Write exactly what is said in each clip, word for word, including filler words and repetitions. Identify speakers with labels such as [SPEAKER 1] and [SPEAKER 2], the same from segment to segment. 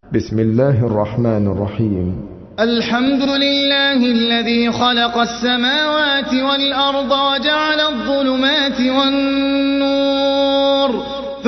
[SPEAKER 1] بسم الله الرحمن الرحيم.
[SPEAKER 2] الحمد لله الذي خلق السماوات والأرض وجعل الظلمات والنور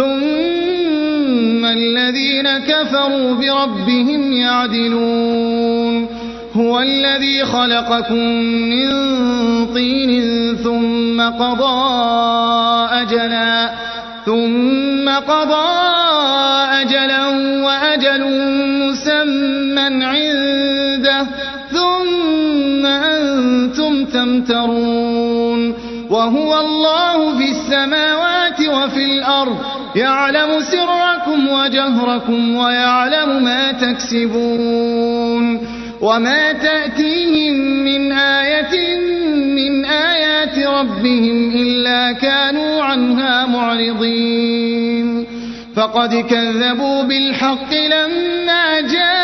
[SPEAKER 2] ثم الذين كفروا بربهم يعدلون. هو الذي خلقكم من طين ثم قضى أجلا ثم قضى أجلا وأجل مسمى عنده ثم أنتم تمترون. وهو الله في السماوات وفي الأرض يعلم سركم وجهركم ويعلم ما تكسبون. وما تأتيهم من آية من آيات ربهم إلا كانوا عنها معرضين. فقد كذبوا بالحق لما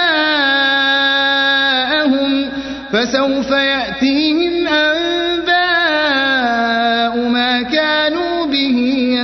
[SPEAKER 2] جاءهم فسوف يأتيهم أنباء ما كانوا به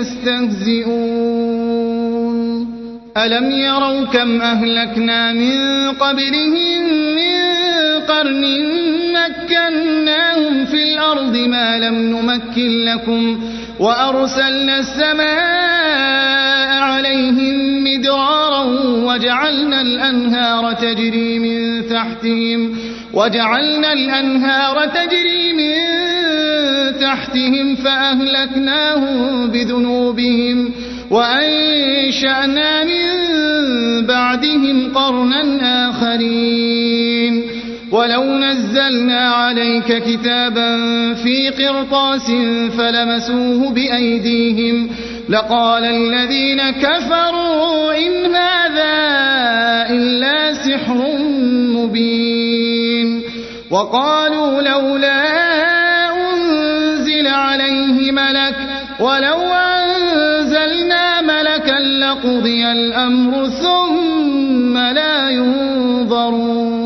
[SPEAKER 2] يستهزئون. ألم يروا كم أهلكنا من قبلهم من قرن مكناهم في الأرض ما لم نمكن لكم وأرسلنا السماء عليهم مدرارا وجعلنا الأنهار تجري من تحتهم وجعلنا الأنهار تجري من تحتهم فأهلكناهم بذنوبهم وأنشأنا من بعدهم قرنا آخرين. ولو نزلنا عليك كتابا في قرطاس فلمسوه بأيديهم لقال الذين كفروا إن هذا إلا سحر مبين. وقالوا لولا أنزل عليه ملك ولو أنزلنا ملكا لقضي الأمر ثم لا ينظرون.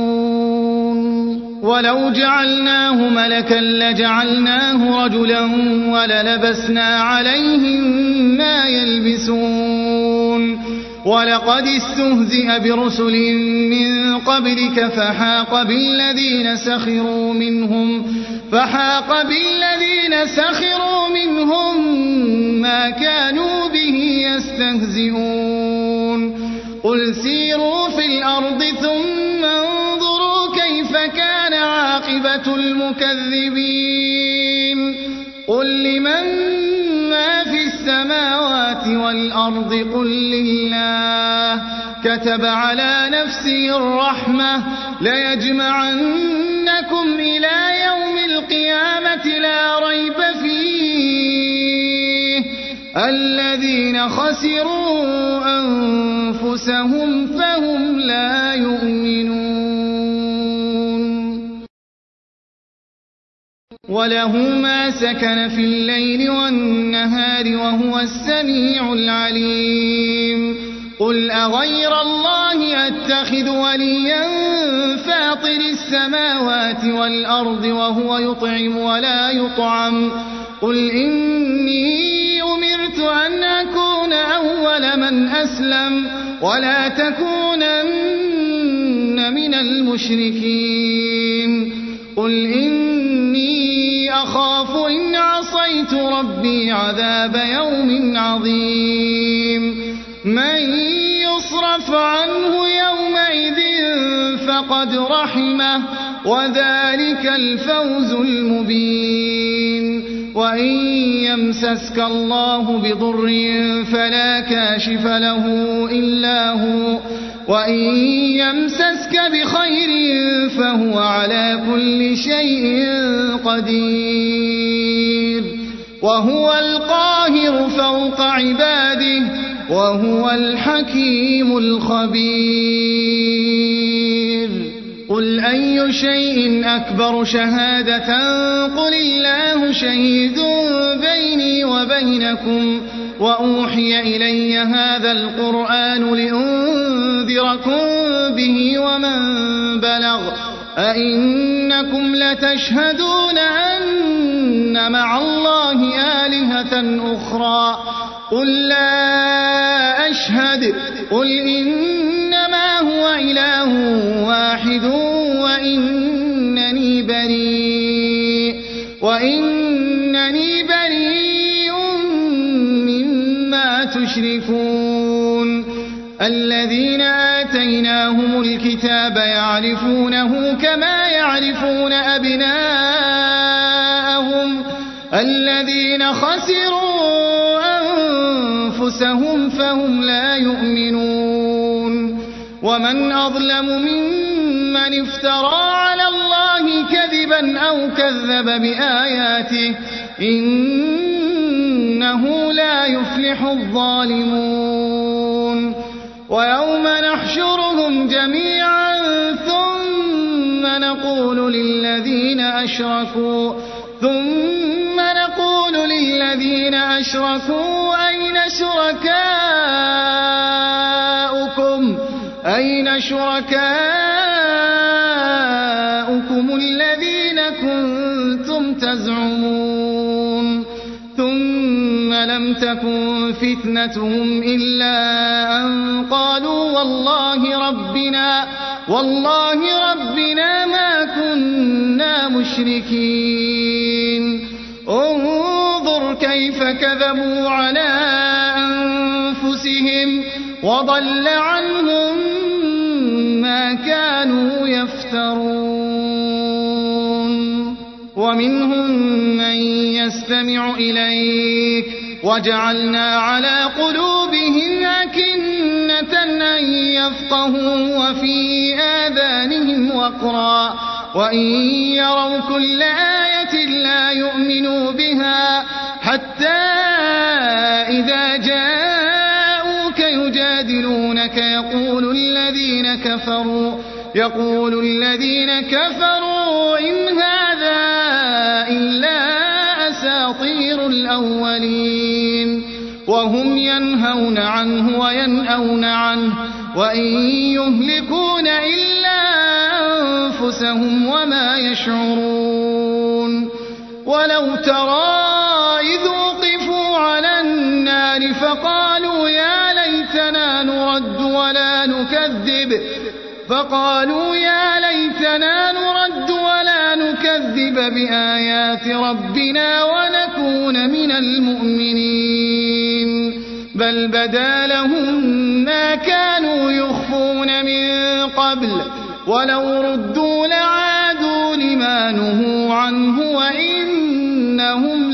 [SPEAKER 2] ولو جعلناه ملكا لجعلناه رجلا وللبسنا عليهم ما يلبسون. ولقد استهزئ برسل من قبلك فحاق بالذين سخروا منهم فحاق بالذين سخروا منهم ما كانوا به يستهزئون. قل سيروا في الأرض ثم انظروا كيف كان عاقبة المكذبين. قل لمن ما في السماوات والأرض قل لله كتب على نفسه الرحمة ليجمعنكم إلى يوم القيامة لا ريب فيه الذين خسروا أنفسهم فهم لا يؤمنون. وله ما سكن في الليل والنهار وهو السميع العليم. قل أغير الله أتخذ وليا فاطر السماوات والأرض وهو يطعم ولا يطعم. قل إني أمرت أن أكون أول من أسلم ولا تكونن من المشركين. قل إني أخاف إن عصيت ربي عذاب يوم عظيم. من يصرف عنه يومئذ فقد رحمه وذلك الفوز المبين. وإن يمسسك الله بضر فلا كاشف له إلا هو وإن يمسسك بخير فهو على كل شيء قدير. وهو القاهر فوق عباده وهو الحكيم الخبير. قل أي شيء أكبر شهادة قل الله شهيد بيني وبينكم وأوحي إلي هذا القرآن لأنذركم به ومن بلغ أئنكم لتشهدون أن مع الله آلهة أخرى قل لا أشهد قل إنما هو إله واحد وإنني بريء وإنني بريء مما تشركون الذين آتيناهم الكتاب يعرفونه كما يعرفون أبناءهم الذين خسروا أنفسهم فهم لا يؤمنون ومن أظلم ممن افترى على الله كذبا أو كذب بآياته إنه لا يفلح الظالمون ويوم نحشرهم جميعا ثم نقول للذين أشركوا ثم نقول للذين أشركوا أين شركاؤكم أين شركاؤكم الذين كنتم تزعمون ثم لم تكن فتنتهم إلا أن قالوا والله ربنا والله ربنا ما كنا مشركين انظر كيف كذبوا على أنفسهم وضل عنهم ما كانوا يفترون ومنهم من يستمع إليك وجعلنا على قلوبهم أكنة أن يفقهوا وفي آذانهم وقرا وإن يروا كل آية لا يؤمنوا بها حتى إذا جاءوك يجادلونك يقول الذين كفروا يقول الذين كفروا إن هذا إلا أساطير الأولين وهم ينهون عنه وينأون عنه وإن يهلكون إلا أنفسهم وما يشعرون ولو ترى إذ وقفوا على النار فقالوا يا ليتنا نرد ولا نكذب فقالوا يا ليتنا نرد ولا نكذب بآيات ربنا ونكون من المؤمنين بل بدا لهم ما كانوا يخفون من قبل ولو ردوا لعادوا لما نهوا عنه وإنهم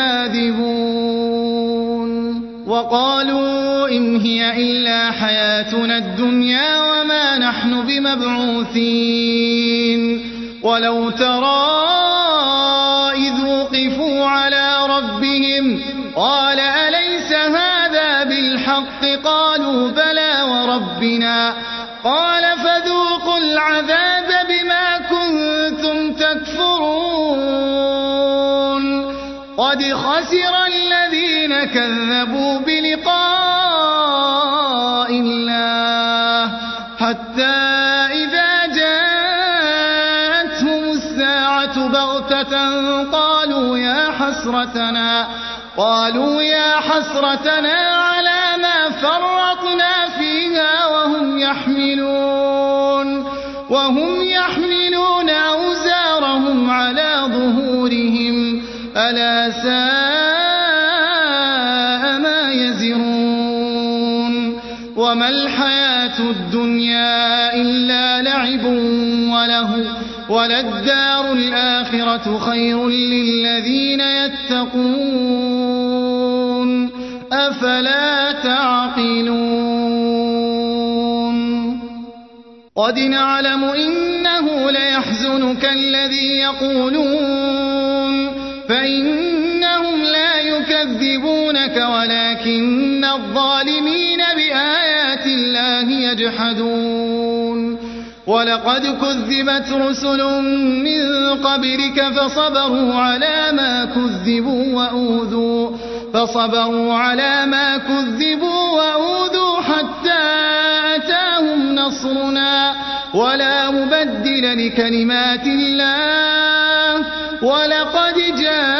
[SPEAKER 2] لكاذبون وقالوا إن هي إلا حياتنا الدنيا وما نحن بمبعوثين ولو ترى إذ وقفوا على ربهم قال أليس هذا بالحق قالوا بلى وربنا قال فذوقوا العذاب بما كنتم تكفرون قد خسر الذين كذبوا بلقاء الله حتى إذا جاءتهم الساعة بغتة قالوا يا حسرتنا قالوا يا حسرتنا على ما فرطنا فيها وهم يحملون وهم يحملون أوزارهم على ظهورهم ألا ساء ما يزرون وما الحياة الدنيا إلا لعب وله وللدار الآخرة خير للذين يتقون أفلا تعقلون قد نعلم إنه ليحزنك الذي يقولون فإنهم لا يكذبونك ولكن الظالمين بآيات الله يجحدون ولقد كذبت رسل من قبلك فصبروا على ما كذبوا وأوذوا فصبروا على ما كذبوا وأوذوا حتى أتاهم نصرنا ولا مبدل لكلمات الله ولقد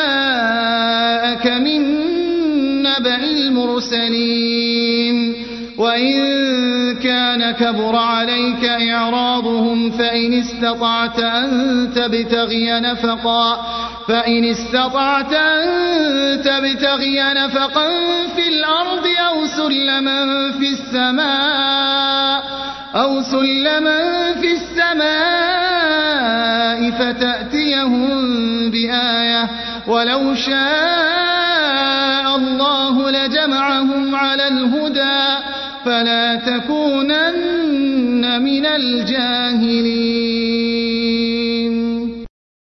[SPEAKER 2] جاءك من نبأ المرسلين وإن كان كبر عليك إعراضهم فإن استطعت أن تبتغي نفقا فإن استطعت أن تبتغي نفقا في الأرض أو سلما في السماء أو سلما في السماء فتأتيهم بآية ولو شاء الله لجمعهم على الهدى فلا تكونن من الجاهلين.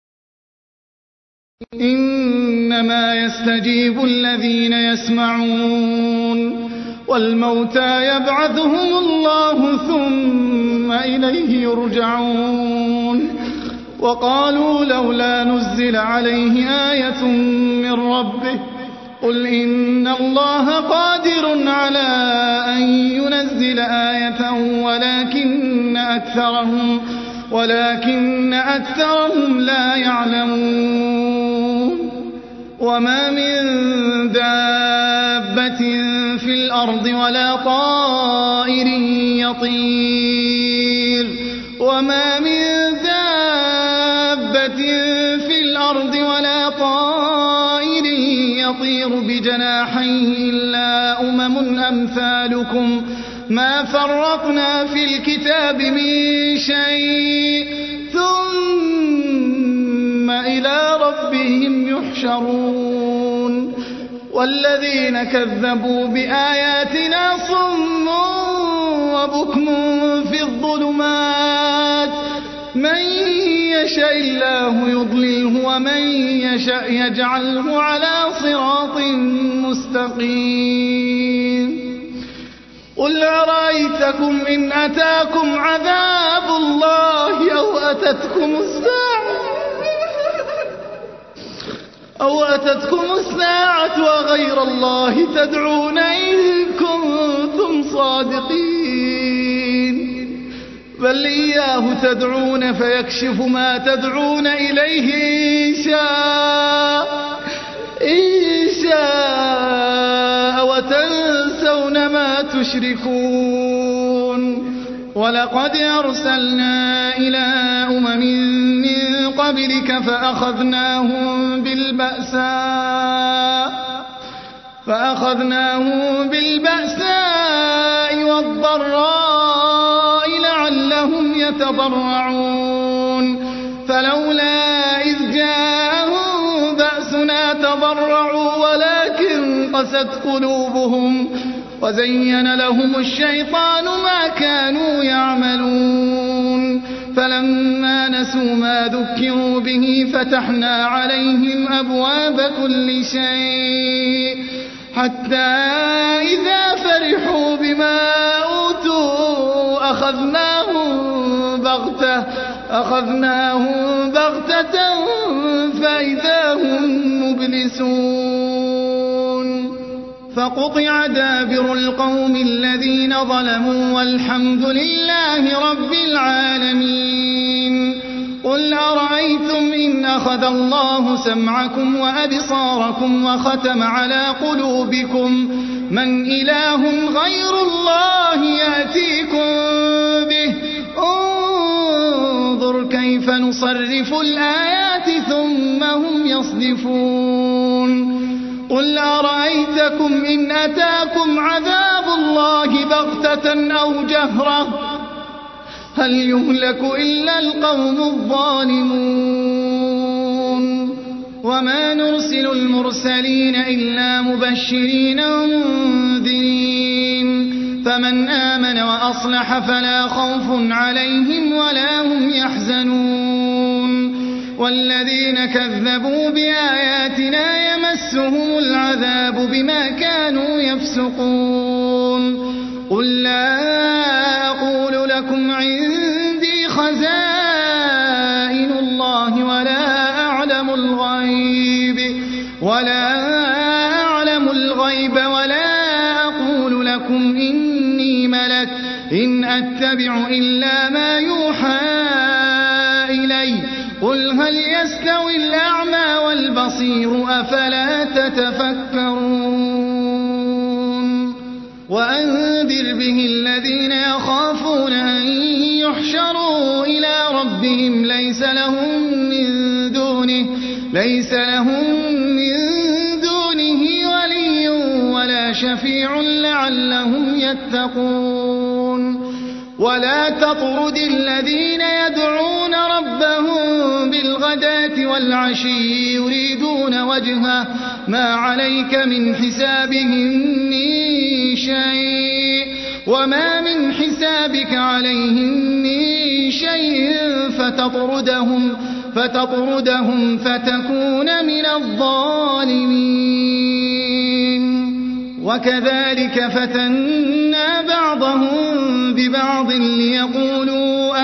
[SPEAKER 2] إنما يستجيب الذين يسمعون والموتى يبعثهم الله ثم إليه يرجعون. وقالوا لولا نزل عليه آية من ربه قل إن الله قادر على أن ينزل آية ولكن أكثرهم ولكن أكثرهم لا يعلمون. وما من دابة في الأرض ولا طائر يطير وما من دابة في الأرض ولا طائر يطير بجناحيه إلا أمم أمثالكم ما فرطنا في الكتاب من شيء ثم إلى ربهم يحشرون. والذين كذبوا بآياتنا صم وبكم في الظلمات من يشاء الله يضلله ومن يشاء يجعله على صراط مستقيم. قل أرأيتكم إن أتاكم عذاب الله أو أتتكم الساعة أو أتتكم الساعة وغير الله تدعون إن كنتم صادقين بل إياه تدعون فيكشف ما تدعون إليه إن شاء إن شاء وتنسون ما تشركون. ولقد أرسلنا إلى أمم من قبلك فأخذناهم بالبأساء فأخذناهم بالبأساء والضراء لعلهم يتضرعون فلولا إذ جاءهم بأسنا تضرعوا ولكن قست قلوبهم وزين لهم الشيطان ما كانوا يعملون. فلما نسوا ما ذكروا به فتحنا عليهم أبواب كل شيء حتى إذا فرحوا بما أوتوا أخذناهم بغتة أخذناهم بغتة فإذا هم مبلسون. فقطع دابر القوم الذين ظلموا والحمد لله رب العالمين. قل أرأيتم إن أخذ الله سمعكم وأبصاركم وختم على قلوبكم من إله غير الله يأتيكم به انظر كيف نصرف الآيات ثم هم يصدفون. قل أرأيتكم إن أتاكم عذاب الله بغتة أو جهرة هل يهلك إلا القوم الظالمون. وما نرسل المرسلين إلا مبشرين ومنذرين فمن آمن وأصلح فلا خوف عليهم ولا هم يحزنون. والذين كذبوا بآياتنا يمسهم العذاب بما كانوا يفسقون. قل لا أقول لكم عندي خزائن الله ولا أعلم الغيب ولا أعلم الغيب ولا أقول لكم إني ملك إن أتبع إلا ما يوحى إلي قل هل يستوي الأعمى والبصير أفلا تتفكرون. وأنذر به الذين يخافون أن يحشروا إلى ربهم ليس لهم من دونه ليس لهم من دونه ولي ولا شفيع لعلهم يتقون ولا تطرد الذين يدعون ربهم بالغداة والعشي يريدون وجهه ما عليك من حسابهم من شيء وما من حسابك عليهم من شيء فتطردهم فتطردهم فتكون من الظالمين وكذلك فتنا بعضهم ببعض ليقولوا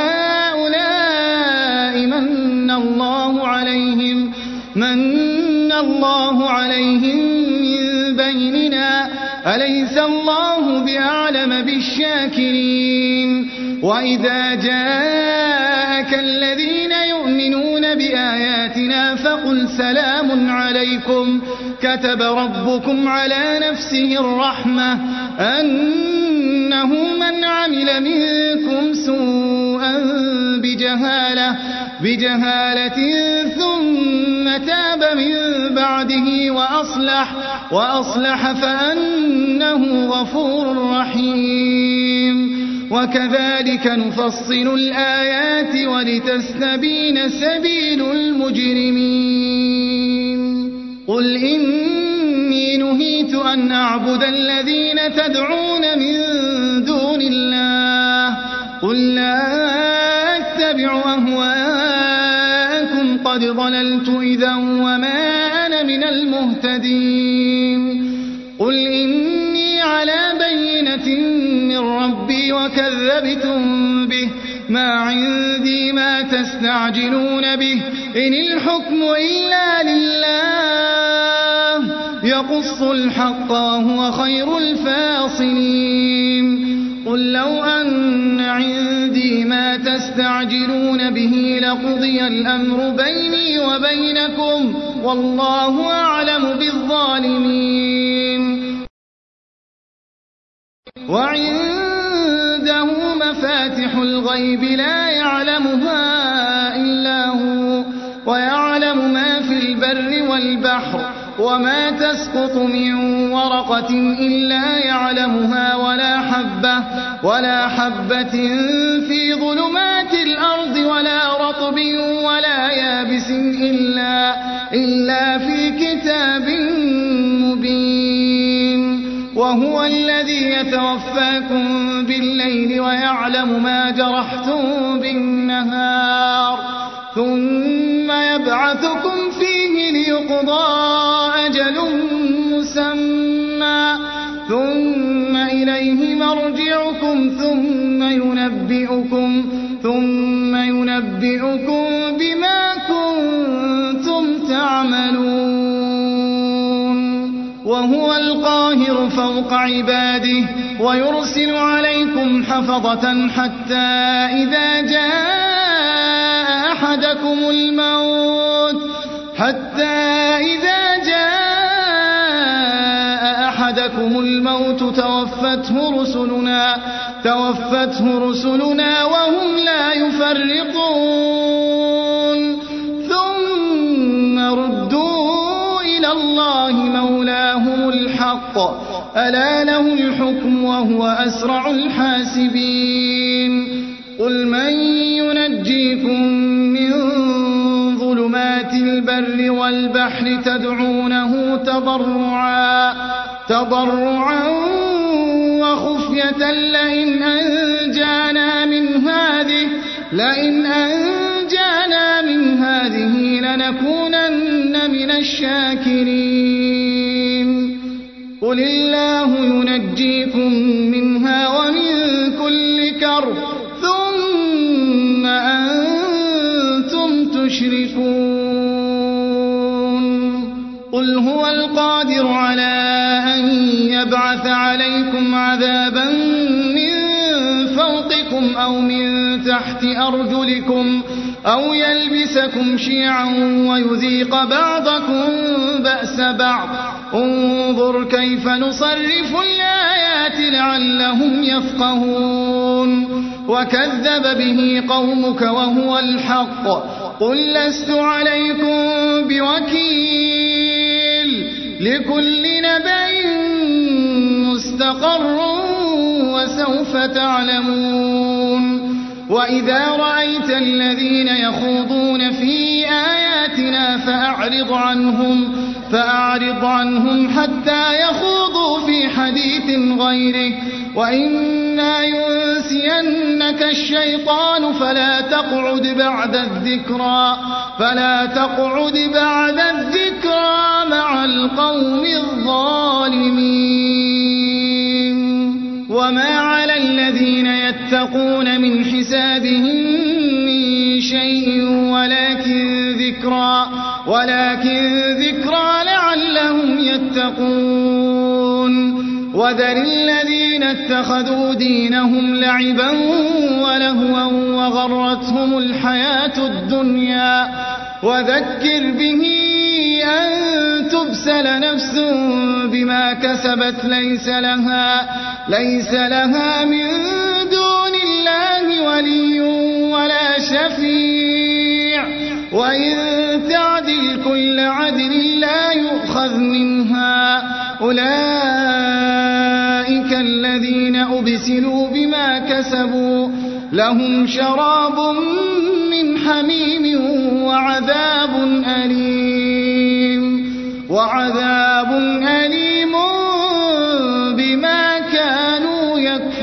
[SPEAKER 2] أهؤلاء من الله عليهم من الله عليهم من بيننا أليس الله بأعلم بالشاكرين وإذا جاءك الذين يؤمنون بآياتنا فقل سلام عليكم كتب ربكم على نفسه الرحمة أنه من عمل منكم سوءا بجهالة بجهالة ثم تاب من بعده وأصلح وأصلح فأنه غفور رحيم وكذلك نفصل الآيات ولتستبين سبيل المجرمين قل إني نهيت أن أعبد الذين تدعون من دون الله قل لا أتبع أهواءكم قد ضللت إذا وما أنا من المهتدين قل إني على بينة من ربي وكذبتم به ما عندي ما تستعجلون به إن الحكم إلا لله يقص الحق وهو خير الفاصلين قل لو أن عندي ما تستعجلون به لقضي الأمر بيني وبينكم والله أعلم بالظالمين وعنده مفاتح الغيب لا يعلمها إلا هو ويعلم ما في البر والبحر وما تسقط من ورقة إلا يعلمها ولا حبة ولا حبة في ظلمات الأرض ولا رطب ولا يابس إلا إلا في كتاب مبين وهو الذي يتوفاكم بالليل ويعلم ما جرحتم بالنهار ثم يبعثكم فيه ليقضى أجل مسمى ثم إليه مرجعكم ثم ينبئكم ثم ينبئكم بما كنتم تعملون وهو القاهر فوق عباده ويرسل عليكم حفظة حتى إذا جاء أحدكم الموت حتى إذا جاء أحدكم الموت توفته رسلنا توفته رسلنا وهم لا يفرطون ثم ردوا إلى الله مولاهم الحق ألا له الحكم وهو أسرع الحاسبين قل من ينجيكم من ظلمات البر والبحر تدعونه تضرعا تضرعا وخفية لئن أنجانا من هذه لئن أنجانا من هذه لنكونن من الشاكرين قل الله ينجيكم منها ومن كل كرب ثم أنتم تشركون قل هو القادر على أن يبعث عليكم عذابا من فوقكم أو من تحت أرجلكم أو يلبسكم شيعا ويذيق بعضكم بأس بعض انظر كيف نصرف الآيات لعلهم يفقهون وكذب به قومك وهو الحق قل لست عليكم بوكيل لكل نبأ مستقر وسوف تعلمون وإذا رأيت الذين يخوضون في آياتنا فأعرض عنهم فأعرض عنهم حتى يخوضوا في حديث غيره وإما ينسينك الشيطان فلا تقعد بعد الذكرى فلا تقعد بعد الذكرى مع القوم الظالمين وما على الذين يتقون من حسابهم من شيء ولكن ذكرى ولكن ذكرى لعلهم يتقون وذر الذين اتخذوا دينهم لعبا ولهوا وغرتهم الحياة الدنيا وذكر به أن تبسل نفس بما كسبت ليس لها ليس لها من دون الله ولي ولا شفيع وإن تعدل كل عدل لا يؤخذ منها أولئك الذين أبسلوا بما كسبوا لهم شراب من حميم وعذاب أليم وعذاب أليم بما كانوا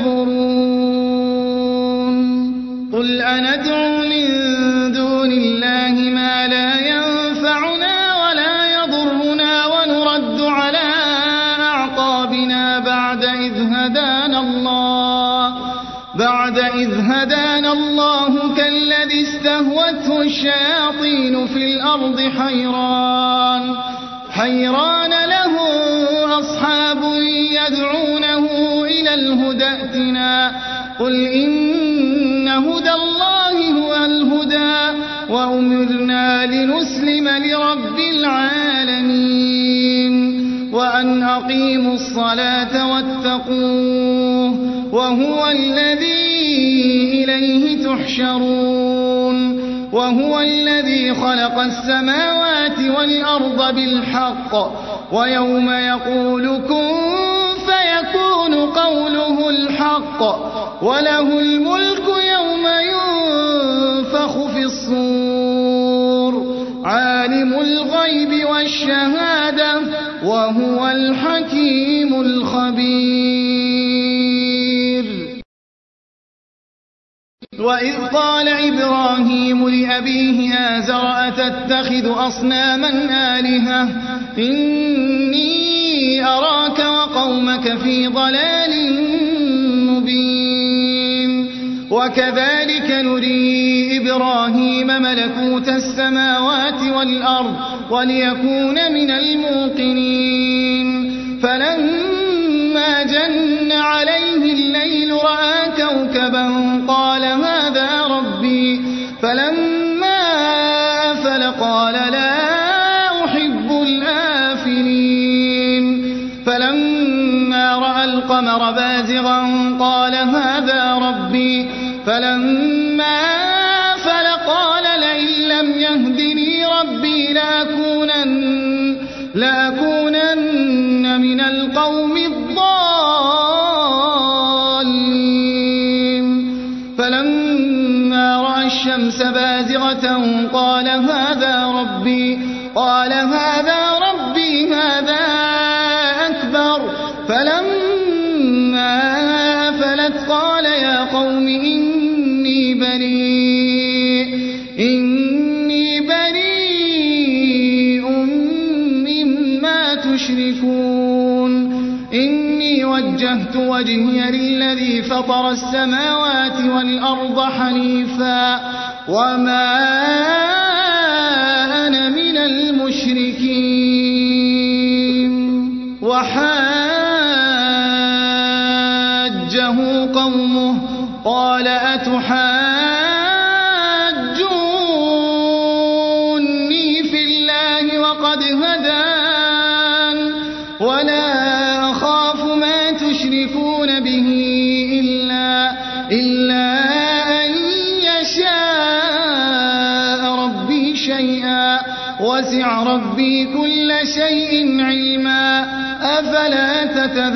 [SPEAKER 2] يكفرون قل أندعو من دون الله ما لا ينفعنا ولا يضرنا ونرد على أعقابنا بعد إذ هدانا الله بعد إذ هدانا الله كالذي استهوته الشياطين في الأرض حيران حيران له أصحاب يدعونه إلى الهدى ائتنا قل إن هدى الله هو الهدى وأمرنا لنسلم لرب العالمين وأن أقيموا الصلاة واتقوه وهو الذي إليه تحشرون وهو الذي خلق السماوات والأرض بالحق ويوم يقول كن فيكون قوله الحق وله الملك يوم ينفخ في الصور عالم الغيب والشهادة وهو الحكيم الخبير وإذ قال إبراهيم لأبيه آزر أتتخذ أصناما آلهة إني أراك وقومك في ضلال مبين وكذلك نري إبراهيم ملكوت السماوات والأرض وليكون من الموقنين فلما جن عليه الليل رأى كوكبا قال هذا ربي فلما أفل قال لا أحب الآفلين فلما رأى القمر بازغا قال هذا ربي فلما أفل قال لئن لم يهدني ربي لأكونن, لأكونن من القوم الضالين فلما رأى الشمس بازغة قال هذا ربي قال هذا ربي هذا أكبر فلما أفلت قال يا قوم إني بريء إني بريء مما تشركون إني وجهت وجهي للذي فطر السماوات والأرض حنيفا وما أنا من المشركين وحاجه قومه قال أتحاجوني في الله وقد هدان إلا أن يشاء ربي شيئا وسع ربي كل شيء علما أفلا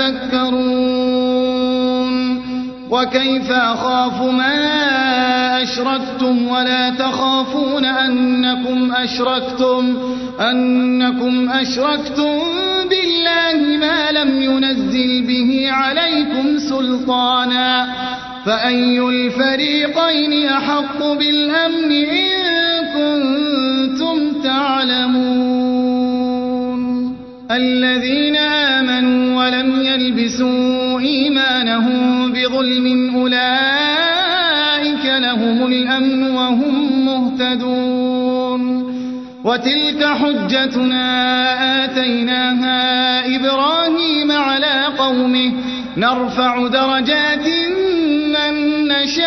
[SPEAKER 2] تتذكرون وكيف أخاف ما أشركتم ولا تخافون أنكم أشركتم أنكم أشركتم بالله ما لم ينزل به عليكم سلطانا فأي الفريقين أحق بالأمن إن كنتم تعلمون الذين آمنوا ولم يلبسوا إيمانهم بظلم أولئك لهم الأمن وهم مهتدون وتلك حجتنا آتيناها إبراهيم على قومه نرفع درجات من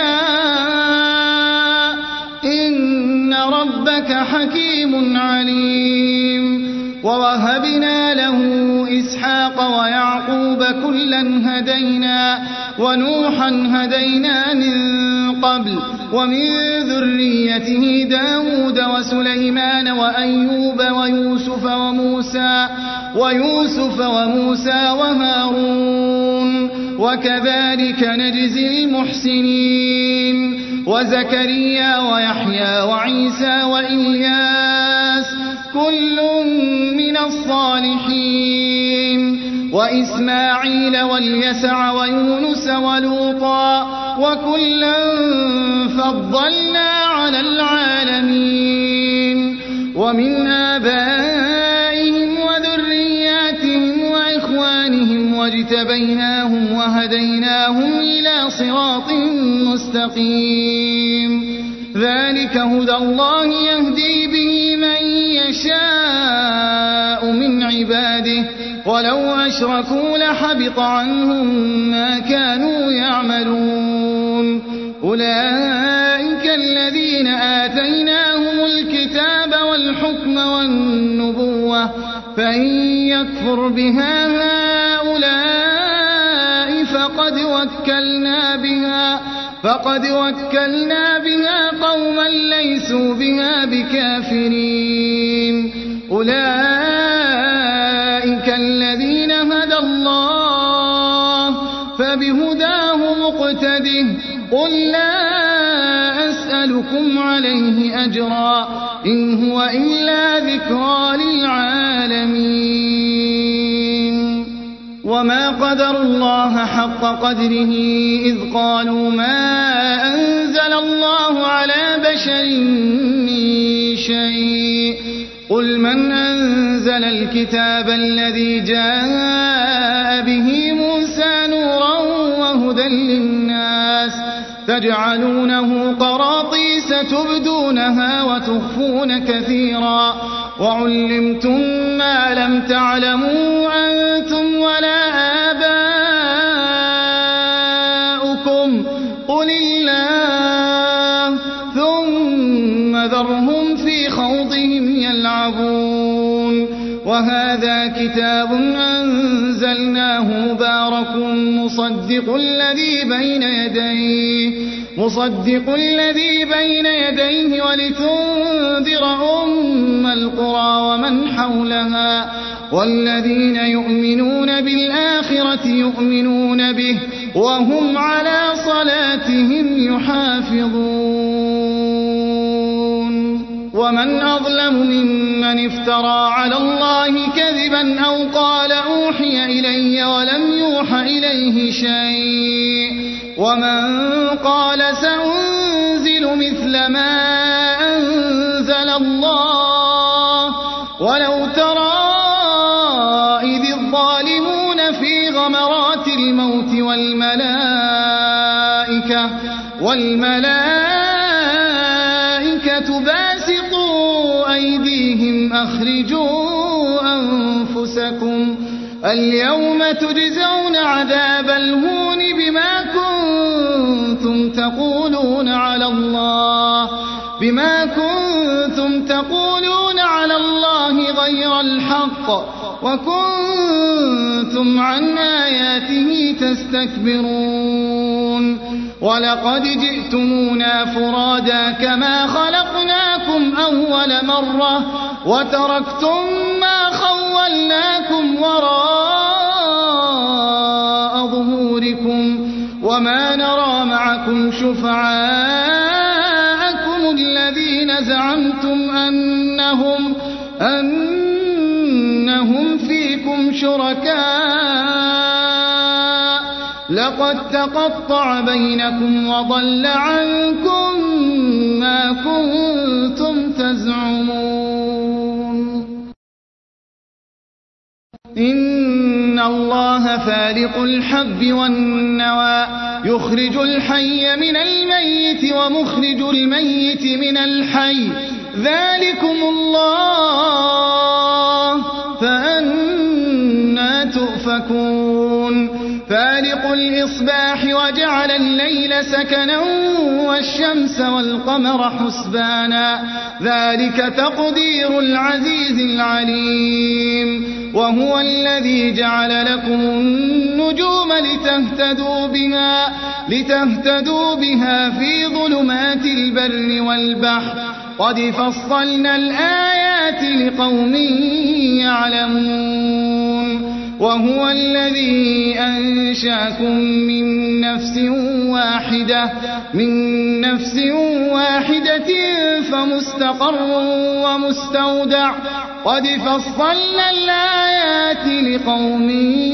[SPEAKER 2] نشاء إن ربك حكيم عليم ووهبنا له إسحاق ويعقوب كلا هدينا ونوحا هدينا من قبل ومن ذريته داود وسليمان وأيوب ويوسف وموسى ويوسف وموسى وهارون وكذلك نجزي المحسنين وزكريا ويحيى وعيسى وإلياس كل من الصالحين وإسماعيل واليسع ويونس ولوطا وكلا فضلنا على العالمين ومن آبائهم وذرياتهم وإخوانهم واجتبيناهم وهديناهم إلى صراط مستقيم ذلك هدى الله يهدي به من يشاء من عباده ولو أشركوا لحبط عنهم ما كانوا يعملون أولئك الذين آتيناهم الكتاب والحكم والنبوة فإن يكفر بها هؤلاء فقد وكلنا بها فقد وكلنا بها قوما ليسوا بها بكافرين أولئك الذين هدى الله فبهداه مقتده قل لا أسألكم عليه أجرا إن هو إلا ذكرى للعالمين وما قدروا الله حق قدره إذ قالوا ما أنزل الله على بشر من شيء قل من أنزل الكتاب الذي جاء به موسى نورا وهدى للناس تجعلونه قراطيس تبدونها وتخفون كثيرا وعلمتم ما لم تعلموا أنتم ولا آباؤكم قل الله ثم ذرهم في خوضهم يلعبون وهذا كتاب أنزلناه مبارك مصدق الذي بين يديه مصدق الذي بين يديه ولتنذر أم القرى ومن حولها والذين يؤمنون بالآخرة يؤمنون به وهم على صلاتهم يحافظون ومن أظلم ممن افترى على الله كذبا أو قال أوحي إلي ولم يوح إليه شيء ومن قال سأنزل مثل ما أنزل الله ولو ترى إذ الظالمون في غمرات الموت والملائكة والملائكة باسطوا أيديهم أخرجوا أنفسكم اليوم تجزون عذاب الهون بما كنتم تقولون على الله بما كنتم تقولون على الله غير الحق وكنتم عن آياته تستكبرون ولقد جئتمونا فرادا كما خلقناكم أول مرة وتركتم ما خولناكم وراء ظهوركم وما نرى معكم شفعاءكم الذين زعمتم أنهم, أنهم فيكم شركاء لقد تقطع بينكم وضل عنكم ما كنتم تزعمون. إن الله فالق الحب والنوى يخرج الحي من الميت ومخرج الميت من الحي ذلكم الله فأنى تؤفكون. فالق الإصباح وجعل الليل سكنا والشمس والقمر حسبانا ذلك تقدير العزيز العليم. وهو الذي جعل لكم النجوم لتهتدوا بها, لتهتدوا بها في ظلمات البر والبحر قد فصلنا الآيات لقوم يعلمون. وهو الذي أنشأكم من نفس واحدة من نفس واحدة فمستقر ومستودع قد فصلنا الآيات لقوم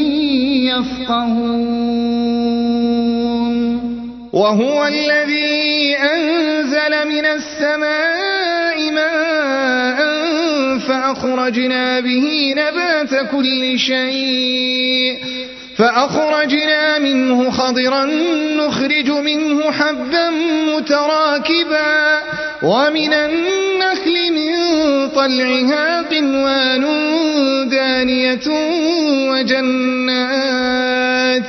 [SPEAKER 2] يفقهون. وهو الذي أنزل من السماء ماء فأخرجنا به نبات كل شيء فأخرجنا منه خضرا نخرج منه حبا متراكبا ومن النخل من طلعها قنوان دانية وجنات,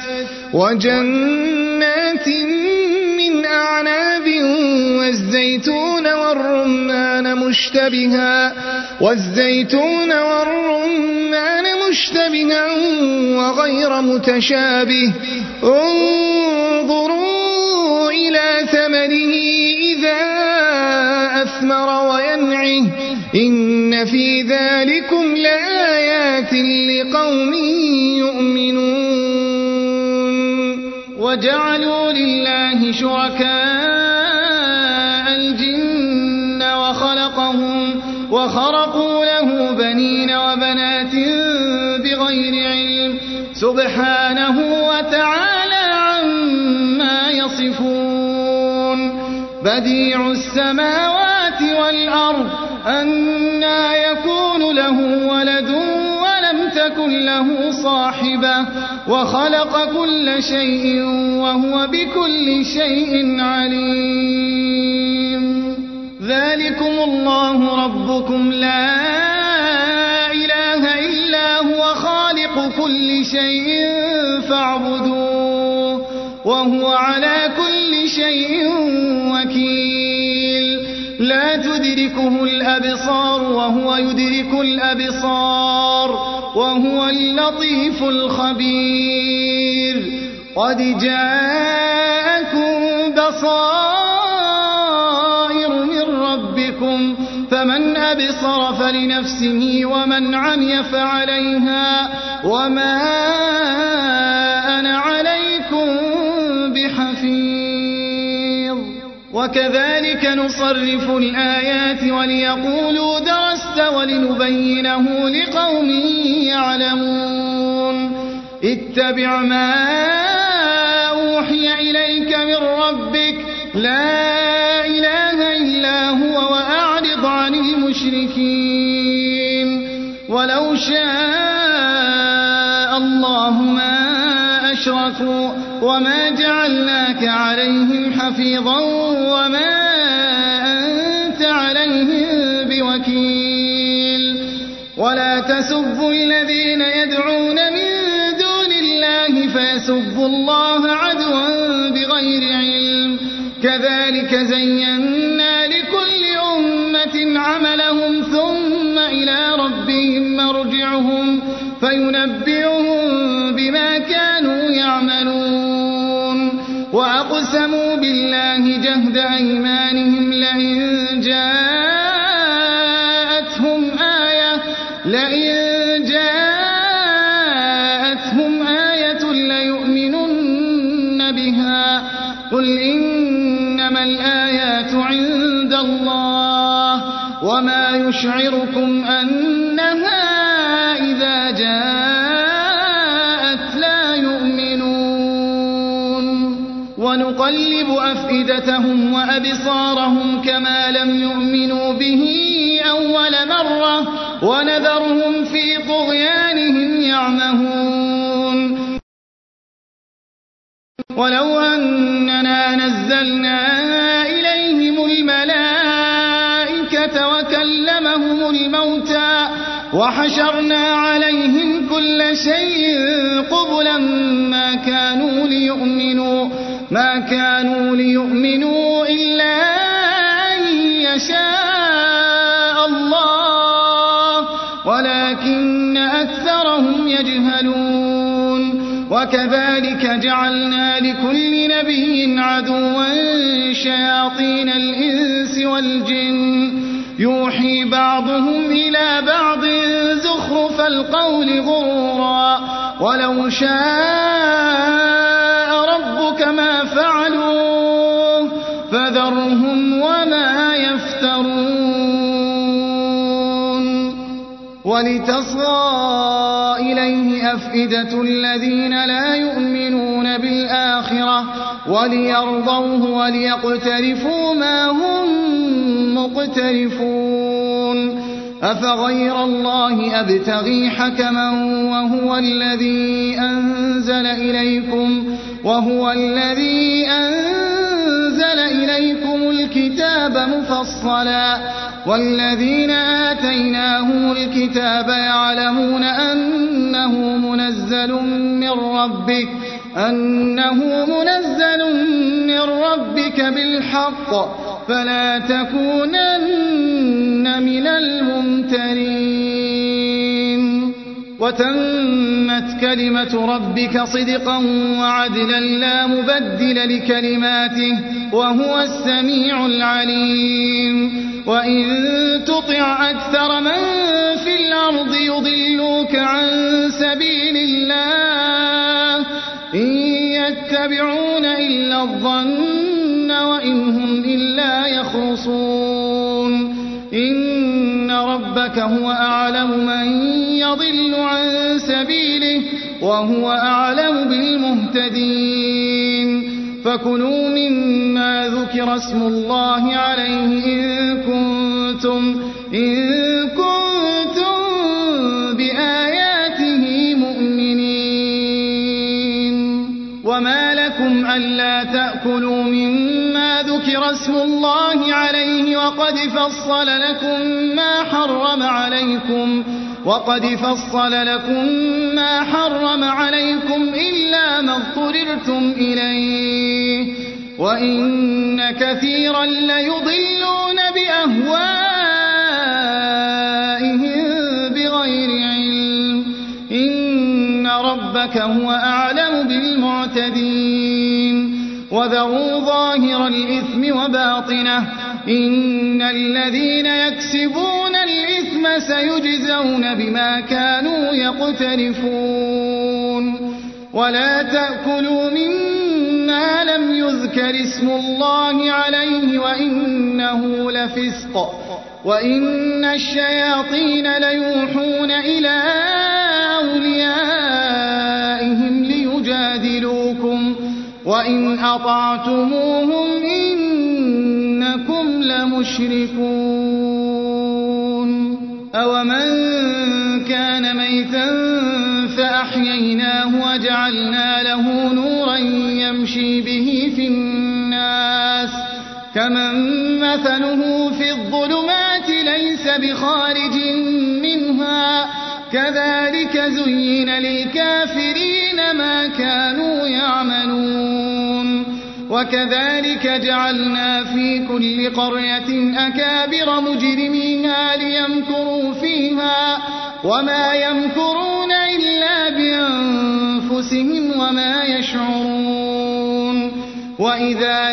[SPEAKER 2] وجنات من أعناب والزيتون والرمان مشتبها والزيتون والرمان مشتبها وغير متشابه انظروا إلى ثمره إذا أثمر وينعه إن في ذلكم لآيات لقوم يؤمنون. وجعلوا لله شركاء الجن وخلقهم وخرقوا له بنين وبنات بغير علم سبحانه وتعالى عما يصفون. بديع السماوات والأرض أنى يكون له ولد ولم تكن له صاحبة وخلق كل شيء وهو بكل شيء عليم. ذلكم الله ربكم لا إله إلا هو خالق كل شيء فاعبدوه وهو على كل شيء وكيل. لا تدركه الأبصار وهو يدرك الأبصار وهو اللطيف الخبير. قد جاءكم بصائر من ربكم فمن أبصر فلنفسه ومن عمي فعليها وما أنا عليكم بحفيظ. وكذلك نصرف الآيات وليقولوا درست ولنبينه لقوم يعلمون. اتبع ما أوحي إليك من ربك لا إله إلا هو وأعرض عن المشركين. ولو شاء الله ما أشركوا وما جعلناك عليهم حفيظا وما أنت عليهم بوكيل. ولا تسبوا الذين يدعون من دون الله فيسبوا الله عدوا بغير علم كذلك زينا لكل أمة عملهم ثم إلى ربهم مرجعهم فينبئهم بما كانوا يعملون. وأقسموا بالله جهد أيمانهم لئن جاءتهم آية لئن جاءتهم آية ليؤمنن بها قل إنما الآيات عند الله وما يشعركم أنها إذا جاءت لا يؤمنون ونقلب أفئدتهم وأبصارهم كما لم يؤمنوا به أول مرة ونذرهم في طغيانهم يعمهون ولو أننا نزلنا إليهم الملائكة وكلمهم الموتى وحشرنا عليهم كل شيء قبلا ما كانوا ليؤمنوا ما كانوا ليؤمنوا إلا أن يشاء الله ولكن أكثرهم يجهلون وكذلك جعلنا لكل نبي عدوا شياطين الإنس والجن يوحي بعضهم إلى بعض زخرف القول غرورا ولو شاء ربك ما فعلوه فذرهم وما يفترون ولتصغى إليه أفئدة الذين لا يؤمنون بالآخرة وليرضوه وليقترفوا ما هم مقترفون أفغير الله أبتغي حكما وهو الذي أنزل إليكم وهو الذي أنزل إليكم الكتاب مفصلا والذين آتيناهم الكتاب يعلمون أنه منزل من ربك أنه منزل من ربك بالحق فلا تكونن من الممترين وتمت كلمة ربك صدقا وعدلا لا مبدل لكلماته وهو السميع العليم وإن تطع أكثر من في الأرض يضلوك عن سبيل الله إن يتبعون إلا الظن وإن هم إلا يخرصون إن ربك هو أعلم من يضل عن سبيله وهو أعلم بالمهتدين فكلوا مما ذكر اسم الله عليه إن كنتم, إن كنتم بآياته مؤمنين وما لكم ألا تأكلوا مما ذكر اسم الله عليه وقد فصل لكم ما حرم عليكم وقد فصل لكم ما حرم عليكم إلا ما اضطررتم إليه وإن كثيرا ليضلون بأهوائهم بغير علم إن ربك هو أعلم بالمعتدين وذروا ظاهر الإثم وباطنه إن الذين يكسبون الإثم سيجزون بما كانوا يقترفون ولا تأكلوا مما لم يذكر اسم الله عليه وإنه لفسق وإن الشياطين ليوحون إلى أوليائهم ليجادلوكم وإن أطعتموهم إنكم لمشركون أومن كان ميتا فأحييناه وجعلنا له نورا يمشي به في الناس كمن مثله في الظلمات ليس بخارج منها كذلك زين للكافرين ما كانوا يعملون وكذلك جعلنا في كل قرية أكابر مجرميها ليمكروا فيها وما يمكرون إلا بأنفسهم وما يشعرون وإذا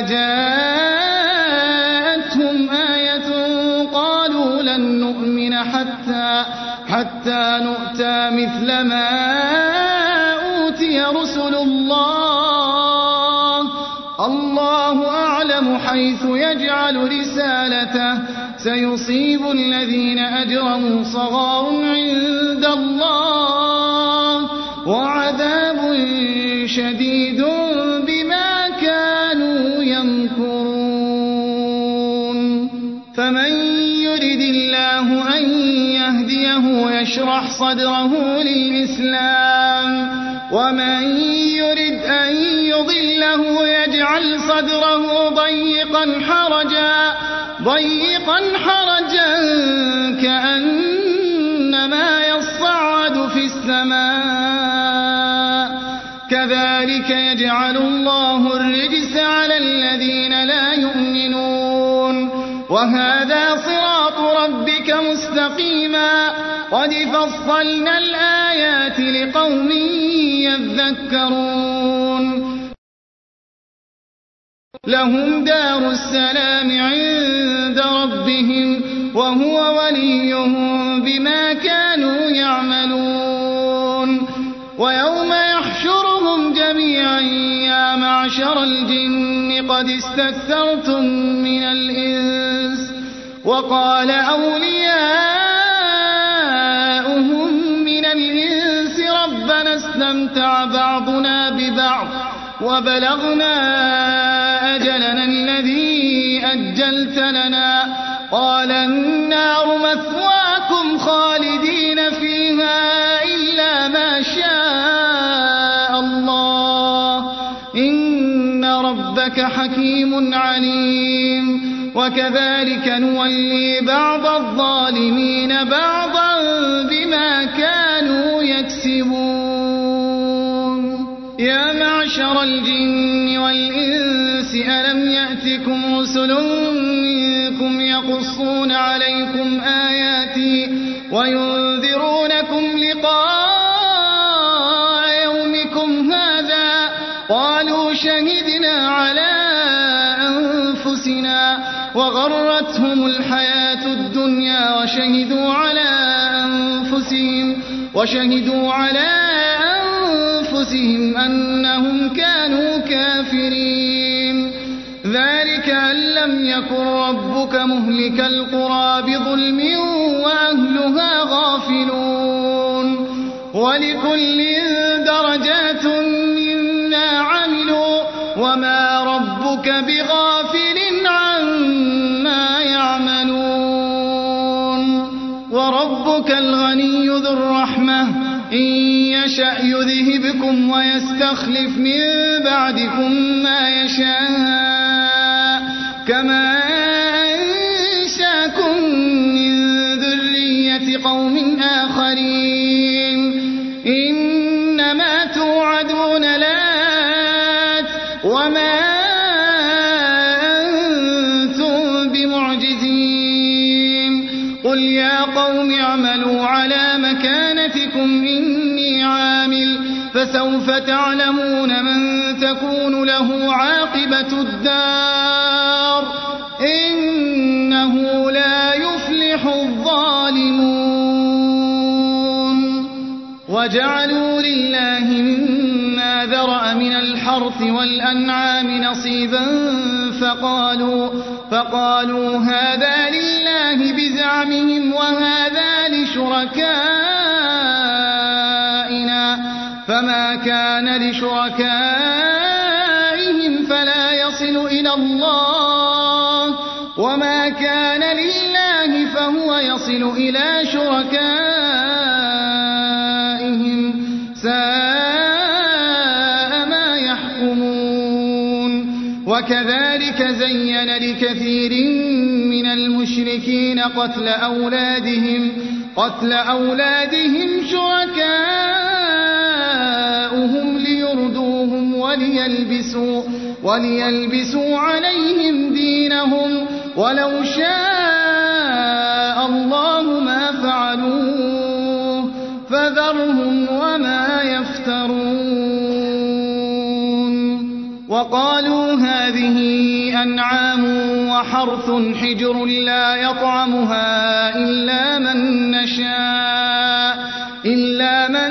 [SPEAKER 2] جاءتهم آية قالوا لن نؤمن حتى, حتى نؤتى مثل ما أوتي رسل الله الله أعلم حيث يجعل رسالته سيصيب الذين أجرموا صغار عند الله وعذاب شديد بما كانوا يمكرون فمن يرد الله أن يهديه يشرح صدره للإسلام ومن يرد أن يضله يجعل صدره ضيقا حرجا ضيقا حرجا كأنما يصعد في السماء كذلك يجعل الله الرجس على الذين لا يؤمنون وهذا صراط ربك مستقيما قد فصلنا الآيات لقوم يذكرون لهم دار السلام عند ربهم وهو وليهم بما كانوا يعملون ويوم يحشرهم جميعا يا معشر الجن قد استكثرتم من الإنس وقال أولياؤهم من الإنس ربنا استمتع بعضنا ببعض وبلغنا أجلنا الذي أجلت لنا قال النار مثواكم خالدين فيها إلا ما شاء الله إن ربك حكيم عليم وكذلك نولي بعض الظالمين بعضا بما كانوا يكسبون يا معشر الجن والإنس ألم يأتكم رسل منكم يقصون عليكم آياتي وينذرونكم لقاء يومكم هذا قالوا شهدنا على أنفسنا وغرتهم الحياة الدنيا وشهدوا على أنفسهم وشهدوا على أنفسهم أنهم كانوا كافرين ذلك أن لم يكن ربك مهلك القرى بظلم وأهلها غافلون ولكل درجات مما عملوا وما ربك بغافل عما يعملون وربك الغني ذو الرحمة إن يشأ يذهبكم ويستخلف من بعدكم ما يشاء كما أنشاكم من ذرية قوم آخرين إنما توعدون لآت وما أنتم بمعجزين قل يا قوم اعملوا على مكانتكم إني عامل فسوف تعلمون من تكون له عاقبة الدار إنه لا يفلح الظالمون وجعلوا لله مما ذرأ من الحرث والأنعام نصيبا فقالوا, فقالوا هذا لله بزعمهم وهذا لشركائنا فما كان لشركائهم فلا يصل إلى الله وما كان لله فهو يصل إلى شركائهم ساء ما يحكمون وكذلك زين لكثير من المشركين قتل أولادهم قتل أولادهم شركاؤهم ليردوهم وليلبسوا, وليلبسوا عليهم دينهم ولو شاء الله ما فعلوه فذرهم وما يفترون وقالوا هذه أنعام وحرث حجر لا يطعمها إلا من نشاء إلا من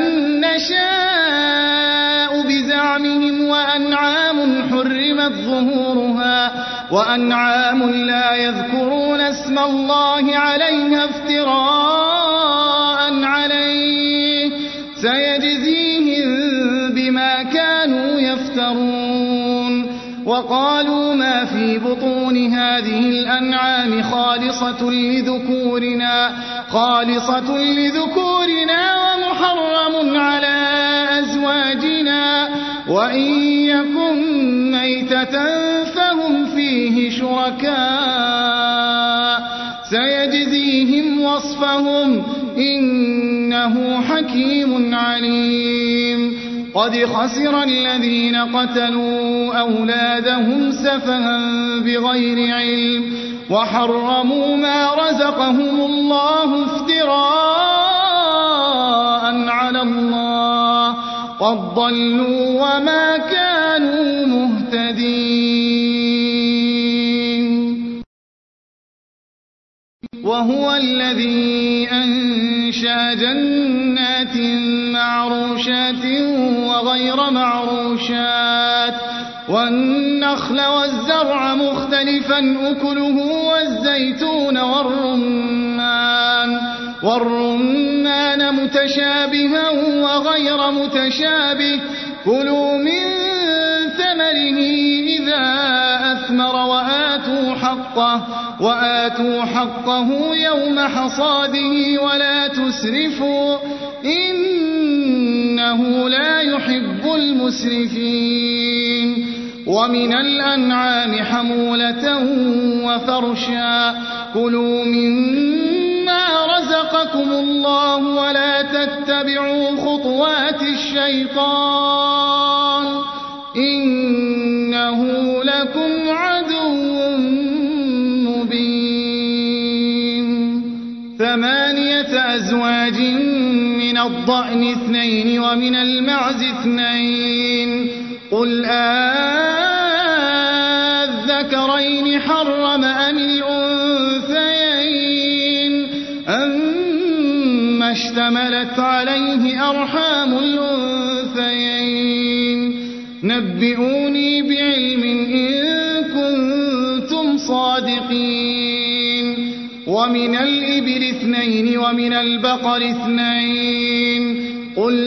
[SPEAKER 2] نشاء بزعمهم وأنعام حرمت ظهورها وأنعام لا يذكرون اسم الله عليها افتراء عليه سيجزيهم بما كانوا يفترون. وقالوا ما في بطون هذه الأنعام خالصة لذكورنا خالصة لذكورنا ومحرم على أزواجنا وإن يكن ميتة فهم فيه شركاء سيجزيهم وصفهم إنه حكيم عليم. قد خسر الذين قتلوا أولادهم سفها بغير علم وحرموا ما رزقهم الله افتراء على الله قد ضلوا وما كانوا مهتدين. وهو الذي أنشأ جنات معروشات وغير معروشات والنخل والزرع مختلفا أكله والزيتون والرمان والرمان متشابها وغير متشابه كلوا من ثمره إذا أثمر وآتوا حقه وآتوا حقه يوم حصاده ولا تسرفوا إنه لا يحب المسرفين. ومن الأنعام حمولة وفرشا كلوا مما رزقكم الله ولا تتبعوا خطوات الشيطان إنه لكم عدو مبين. ثمانية أزواج من الضأن اثنين ومن المعز اثنين قل أذكرين حرم أم الأنثيين أما اشتملت عليه أرحام الأنثيين نبئوني بعلم إن كنتم صادقين. ومن الإبل اثنين ومن البقر اثنين قل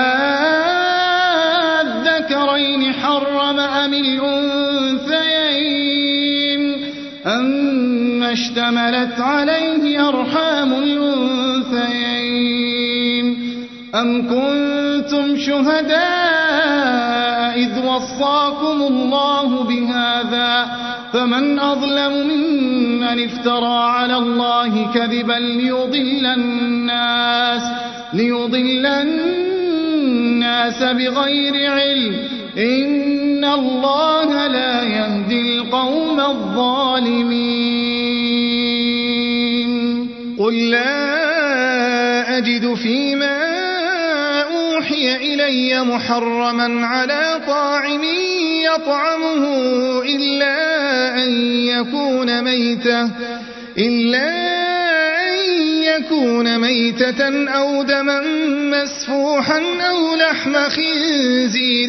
[SPEAKER 2] أذكرين حرم أم الأنثيين أما اشتملت عليه أرحام الأنثيين أم كنتم شهداء إذ وصاكم الله بهذا فمن أظلم ممن افترى على الله كذبا ليضل الناس ليضل الناس بغير علم إن الله لا يهدي القوم الظالمين. قل لا أجد فيما أوحي إلي محرما على طاعم يطعمه إلا أن يكون ميتة إلا أن يكون ميتة أو دما مسفوحا أو لحم خنزير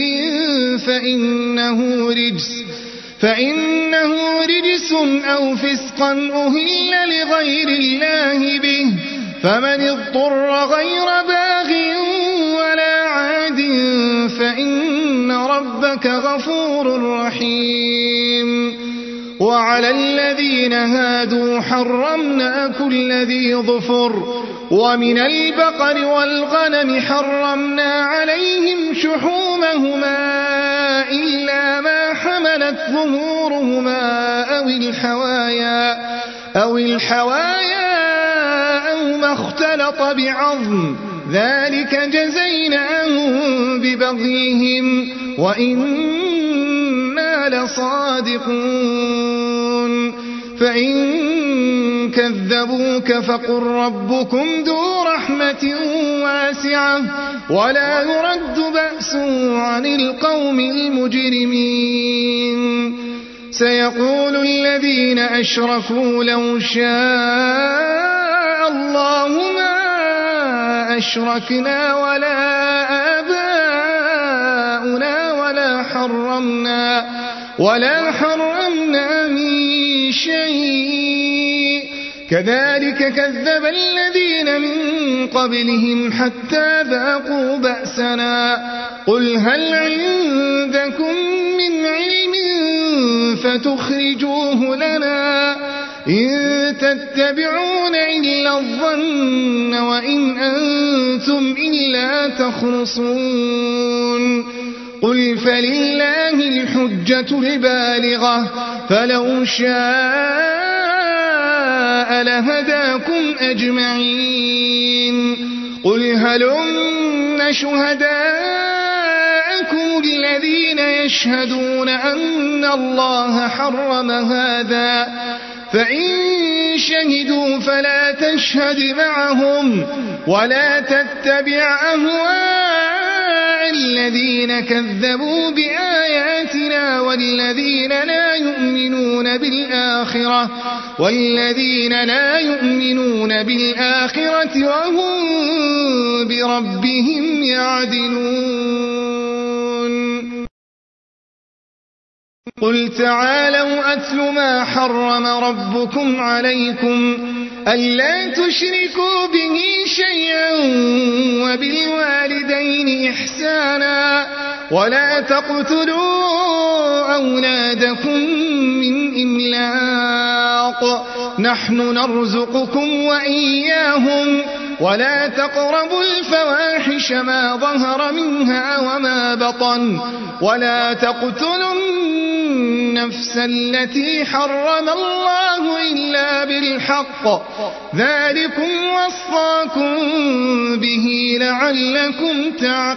[SPEAKER 2] فإنه رجس فإنه رجس أو فسقا أهل لغير الله به فمن اضطر غير باغ ولا عاد فإن ربك غفور رحيم. وعلى الذين هادوا حرمنا كل ذي ظفر ومن البقر والغنم حرمنا عليهم شحومهما إلا ما حملت ظهورهما أو الحوايا أو الحوايا أو ما اختلط بعظم ذلك جزيناهم ببغيهم وإنا لصادقون. فإن كذبوك فقل ربكم ذو رحمة واسعة ولا يرد بأسه عن القوم المجرمين سيقول الذين أشركوا لو شاء الله ما أشركنا ولا آباؤنا ولا حرمنا ولا حرمنا من شيء كذلك كذب الذين من قبلهم حتى ذاقوا بأسنا قل هل عندكم من علم فتخرجوه لنا إن تتبعون إلا الظن وإن أنتم إلا تخرصون قل فلله الحجة البالغة فلو شاء لهداكم أجمعين قل هلم شهداءكم الذين يشهدون أن الله حرم هذا فإن شهدوا فلا تشهد معهم ولا تتبع أهواء الذين كذبوا بآياتنا والذين لا يؤمنون بالآخرة والذين لا يؤمنون بالآخرة وهم بربهم يعدلون قل تعالوا أتل ما حرم ربكم عليكم ألا تشركوا به شيئا وبالوالدين إحسانا ولا تقتلوا أولادكم من إملاق نحن نرزقكم وإياهم ولا تقربوا الفواحش ما ظهر منها وما بطن ولا تقتلوا النفس التي حرم الله إلا بالحق ذلكم وصاكم به لعلكم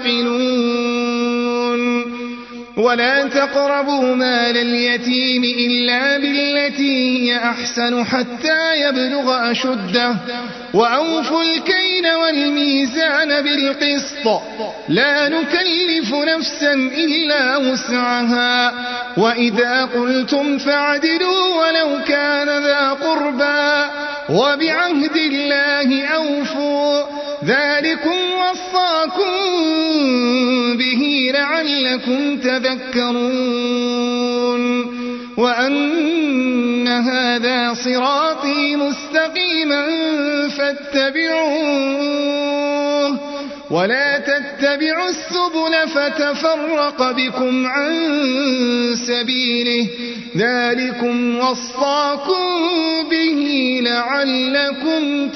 [SPEAKER 2] تعقلون ولا تقربوا مال اليتيم إلا بالتي هي أحسن حتى يبلغ أشده وأوفوا الكيل والميزان بالقسط لا نكلف نفسا إلا وسعها وإذا قلتم فاعدلوا ولو كان ذا قربى وبعهد الله أوفوا ذلكم وصاكم به لعلكم تذكرون وأن هذا صراطي مستقيما فاتبعوه ولا تتبعوا السبل فتفرق بكم عن سبيله ذلكم وصاكم به لعلكم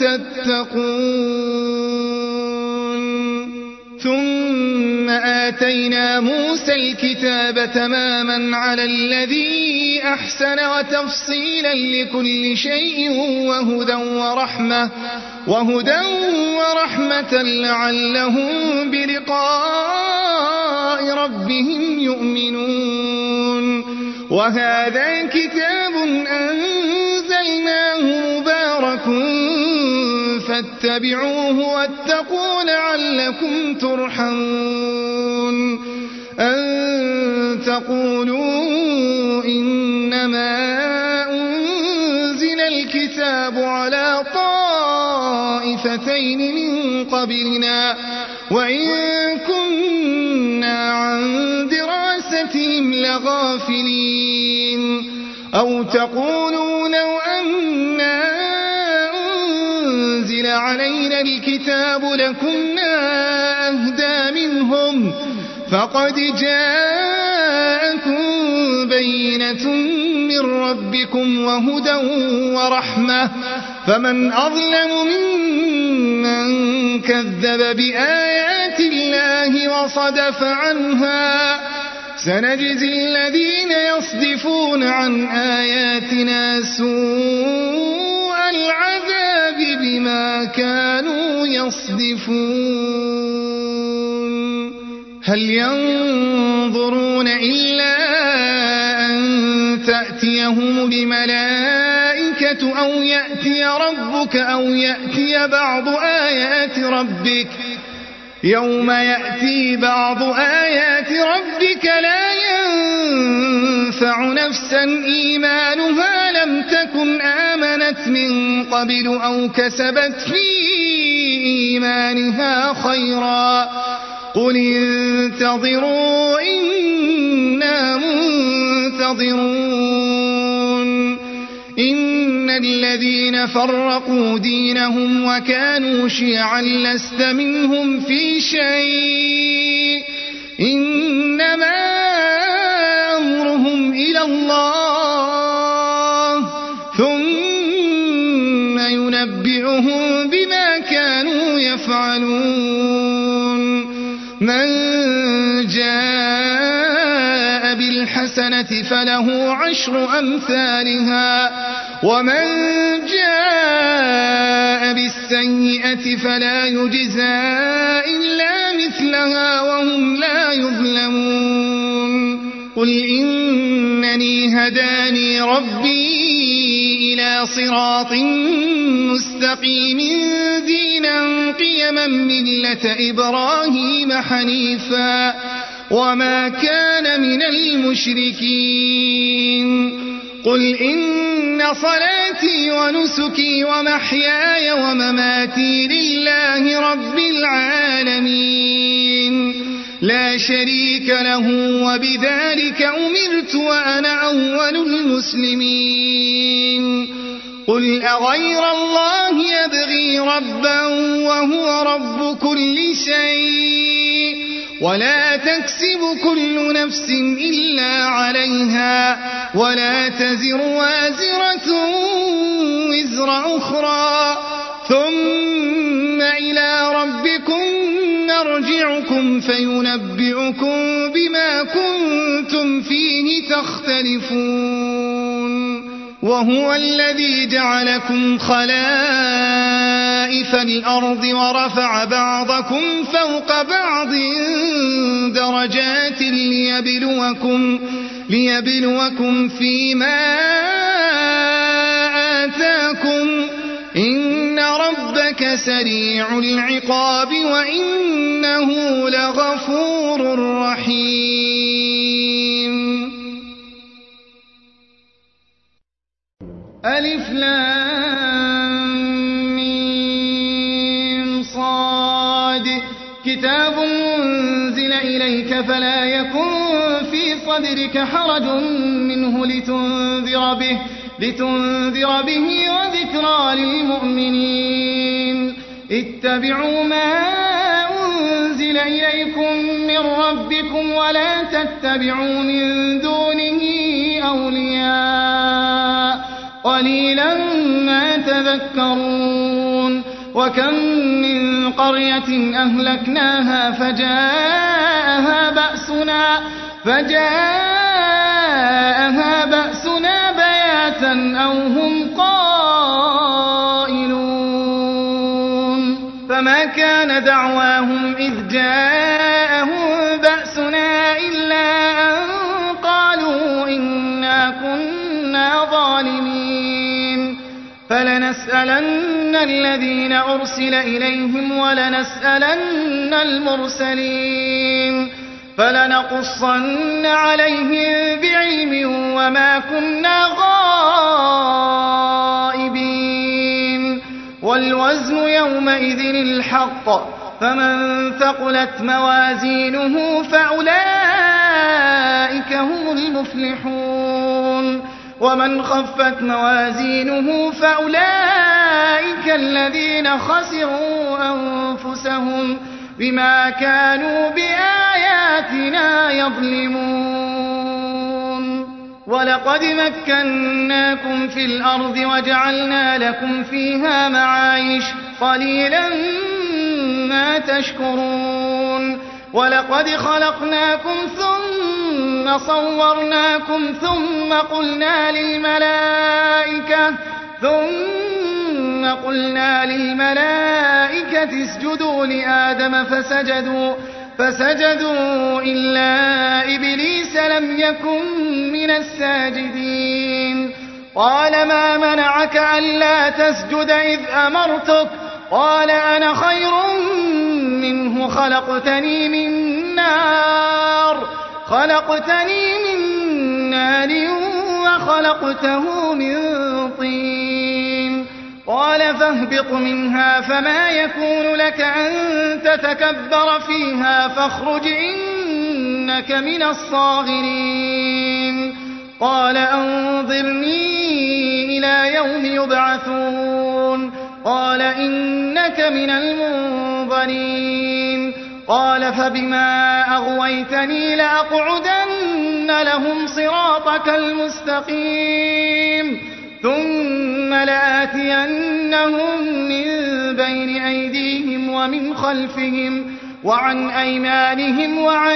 [SPEAKER 2] تتقون ثم آتينا موسى الكتاب تماما على الذي أحسن وتفصيلا لكل شيء وهدى ورحمة وهدى ورحمة لعلهم بلقاء ربهم يؤمنون وهذا كتاب أنزلناه مبارك فاتبعوه واتقوا لعلكم ترحمون أن تقولوا إنما أنزل الكتاب على طائفتين من قبلنا وإن كنا عن دراستهم لغافلين أو تقولوا لو أنا أنزل علينا الكتاب لكنا أهدى منهم فقد جاءكم بينة من ربكم وهدى ورحمة فمن أظلم ممن كذب بآيات الله وصدف عنها سنجزي الذين يصدفون عن آياتنا سوء العذاب بما كانوا يصدفون هل ينظرون إلا أن تأتيهم تأتيهم الملائكة أو يأتي ربك أو يأتي بعض آيات ربك يوم يأتي بعض آيات ربك لا ينفع نفسا إيمانها لم تكن آمنت من قبل أو كسبت في إيمانها خيرا قل انتظروا إنا منتظرون إن الذين فرقوا دينهم وكانوا شيعا لست منهم في شيء إنما أمرهم إلى الله ثم ينبئهم بما كانوا يفعلون من جاء بالحسنة فله عشر أمثالها ومن جاء بالسيئة فلا يجزى إلا مثلها وهم لا يظلمون قل إنني هداني ربي إلى صراط مستقيم دينا قيما ملة إبراهيم حنيفا وما كان من المشركين قل إن صلاتي ونسكي ومحياي ومماتي لله رب العالمين لا شريك له وبذلك أمرت وأنا أول المسلمين قل أغير الله يبغي ربا وهو رب كل شيء ولا تكسب كل نفس إلا عليها ولا تزر وازرة وزر أخرى ثم إلى ربكم نرجعكم فينبئكم بما كنتم فيه تختلفون وهو الذي جعلكم خلائف الأرض ورفع بعضكم فوق بعض درجات ليبلوكم, ليبلوكم فيما آتاكم إن ربك سريع العقاب وإنه لغفور رحيم ألف لام ميم صاد كتاب أنزل إليك فلا يكن في صدرك حرج منه لتنذر به لتنذر به وذكرى للمؤمنين اتبعوا ما أنزل إليكم من ربكم ولا تتبعوا من دونه أولياء قليلا ما تذكرون وكم من قرية أهلكناها فجاءها بأسنا فجاءها بأسنا بياتا أو هم قائلون فما كان دعواهم إذ جاءهم بأسنا إلا أن قالوا إنا كنا ظالمين فلنسألن الذين أرسل إليهم ولنسألن المرسلين فلنقصن عليهم بعلم وما كنا غائبين والوزن يومئذ الحق فمن ثقلت موازينه فأولئك هم المفلحون ومن خفت موازينه فأولئك الذين خسروا أنفسهم بما كانوا بآياتنا يظلمون ولقد مكناكم في الأرض وجعلنا لكم فيها معايش قليلا ما تشكرون ولقد خلقناكم ثم صورناكم ثم قلنا للملائكة ثم قلنا للملائكة اسجدوا لآدم فسجدوا فسجدوا إلا إبليس لم يكن من الساجدين قال ما منعك ألا تسجد إذ أمرتك قال أنا خير منه خلقتني من نار خلقتني من نار وخلقته من طين قال فاهبط منها فما يكون لك أن تتكبر فيها فاخرج إنك من الصاغرين قال أنظرني إلى يوم يبعثون قال إنك من المنظرين قال فبما أغويتني لأقعدن لهم صراطك المستقيم ثم لآتينهم من بين أيديهم ومن خلفهم وعن أيمانهم وعن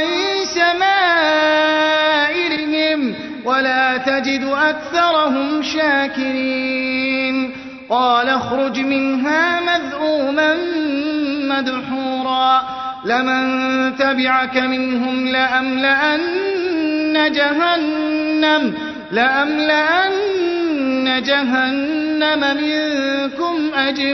[SPEAKER 2] شمائلهم ولا تجد أكثرهم شاكرين قال اخرج منها مذءوما مدحورا لمن تبعك منهم لأملأن جهنم لأملأن جهنم منكم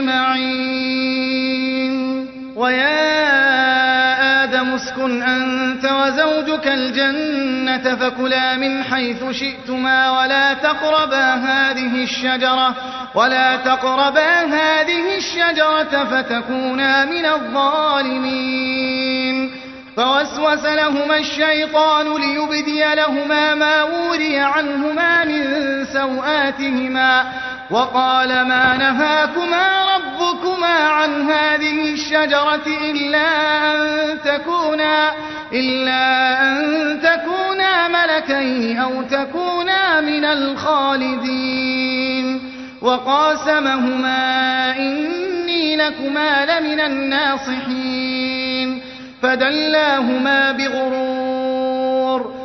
[SPEAKER 2] أجمعين ويا آدم اسكن أنت وزوجك الجنة فكلا من حيث شئتما ولا تقربا هذه الشجرة ولا تقربا هذه الشجرة فتكونا من الظالمين فوسوس لهما الشيطان ليبدي لهما ما وري عنهما من سوآتهما وقال ما نهاكما ربكما عن هذه الشجرة إلا أن تكونا إلا أن تكونا ملكين أو تكونا من الخالدين وقاسمهما إني لكما لمن الناصحين فدلاهما بغرور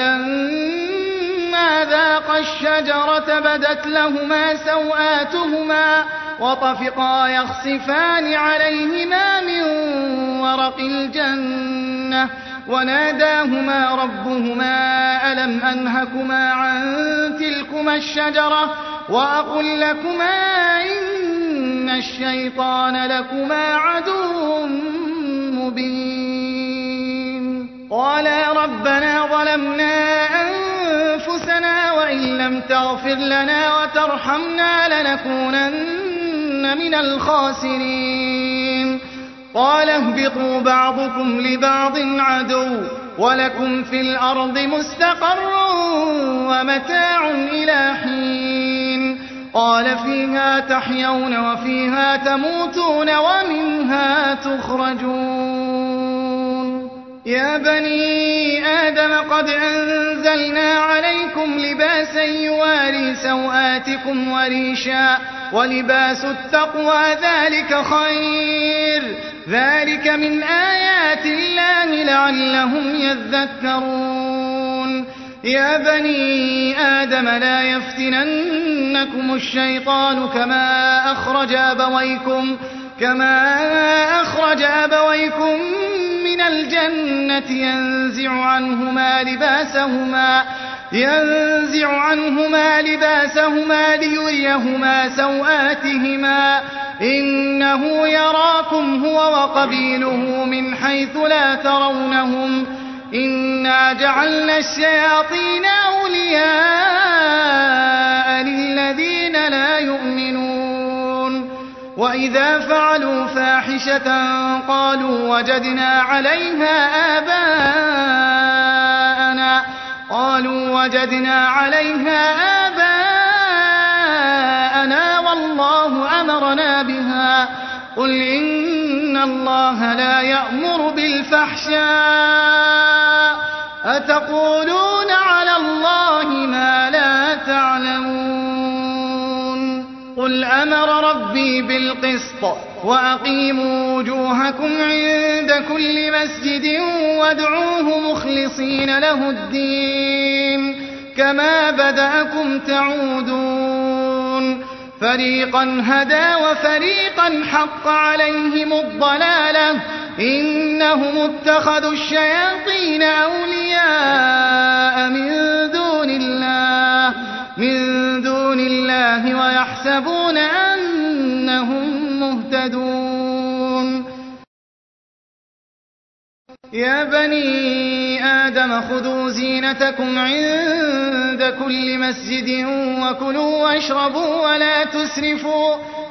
[SPEAKER 2] فلما ذاقا الشجرة بدت لهما سوآتهما وطفقا يخصفان عليهما من ورق الجنة وناداهما ربهما ألم أنهكما عن تلكما الشجرة وأقل لكما إن الشيطان لكما عدو مبين قالا ربنا ظلمنا أنفسنا وإن لم تغفر لنا وترحمنا لنكونن من الخاسرين قال اهبطوا بعضكم لبعض عدو ولكم في الأرض مستقر ومتاع إلى حين قال فيها تحيون وفيها تموتون ومنها تخرجون يا بني آدم قد أنزلنا عليكم لباسا يواري سوآتكم وريشا ولباس التقوى ذلك خير ذلك من آيات الله لعلهم يذكرون يا بني آدم لا يفتننكم الشيطان كما أخرج أبويكم كما أخرج أبويكم من الجنة ينزع عنهما لباسهما ينزع عنهما لباسهما ليريهما سوآتهما إنه يراكم هو وقبيله من حيث لا ترونهم إنا جعلنا الشياطين أولياء للذين لا يؤمنون وإذا فعلوا فاحشة قالوا وجدنا عليها آباءنا قالوا وجدنا عليها آباءنا والله أمرنا بها قل إن الله لا يأمر بالفحشاء أتقولون على الله ما لا تعلمون قل أمر ربي بالقسط وأقيموا وجوهكم عند كل مسجد وادعوه مخلصين له الدين كما بدأكم تعودون فريقا هدى وفريقا حق عليهم الضلالة إنهم اتخذوا الشياطين أولياء من دون الله من دون الله الله ويحسبون أنهم مهتدون. يا بني آدم خذوا زينتكم عند كل مسجد وكلوا واشربوا ولا تسرفوا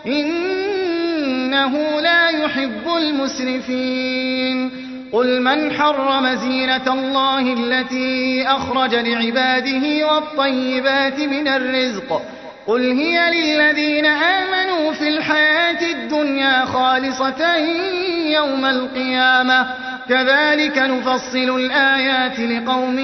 [SPEAKER 2] إنه لا يحب المسرفين. قل من حرم زينة الله التي أخرج لعباده والطيبات من الرزق قل هي للذين آمنوا في الحياة الدنيا خالصة يوم القيامة كذلك نفصل الآيات لقوم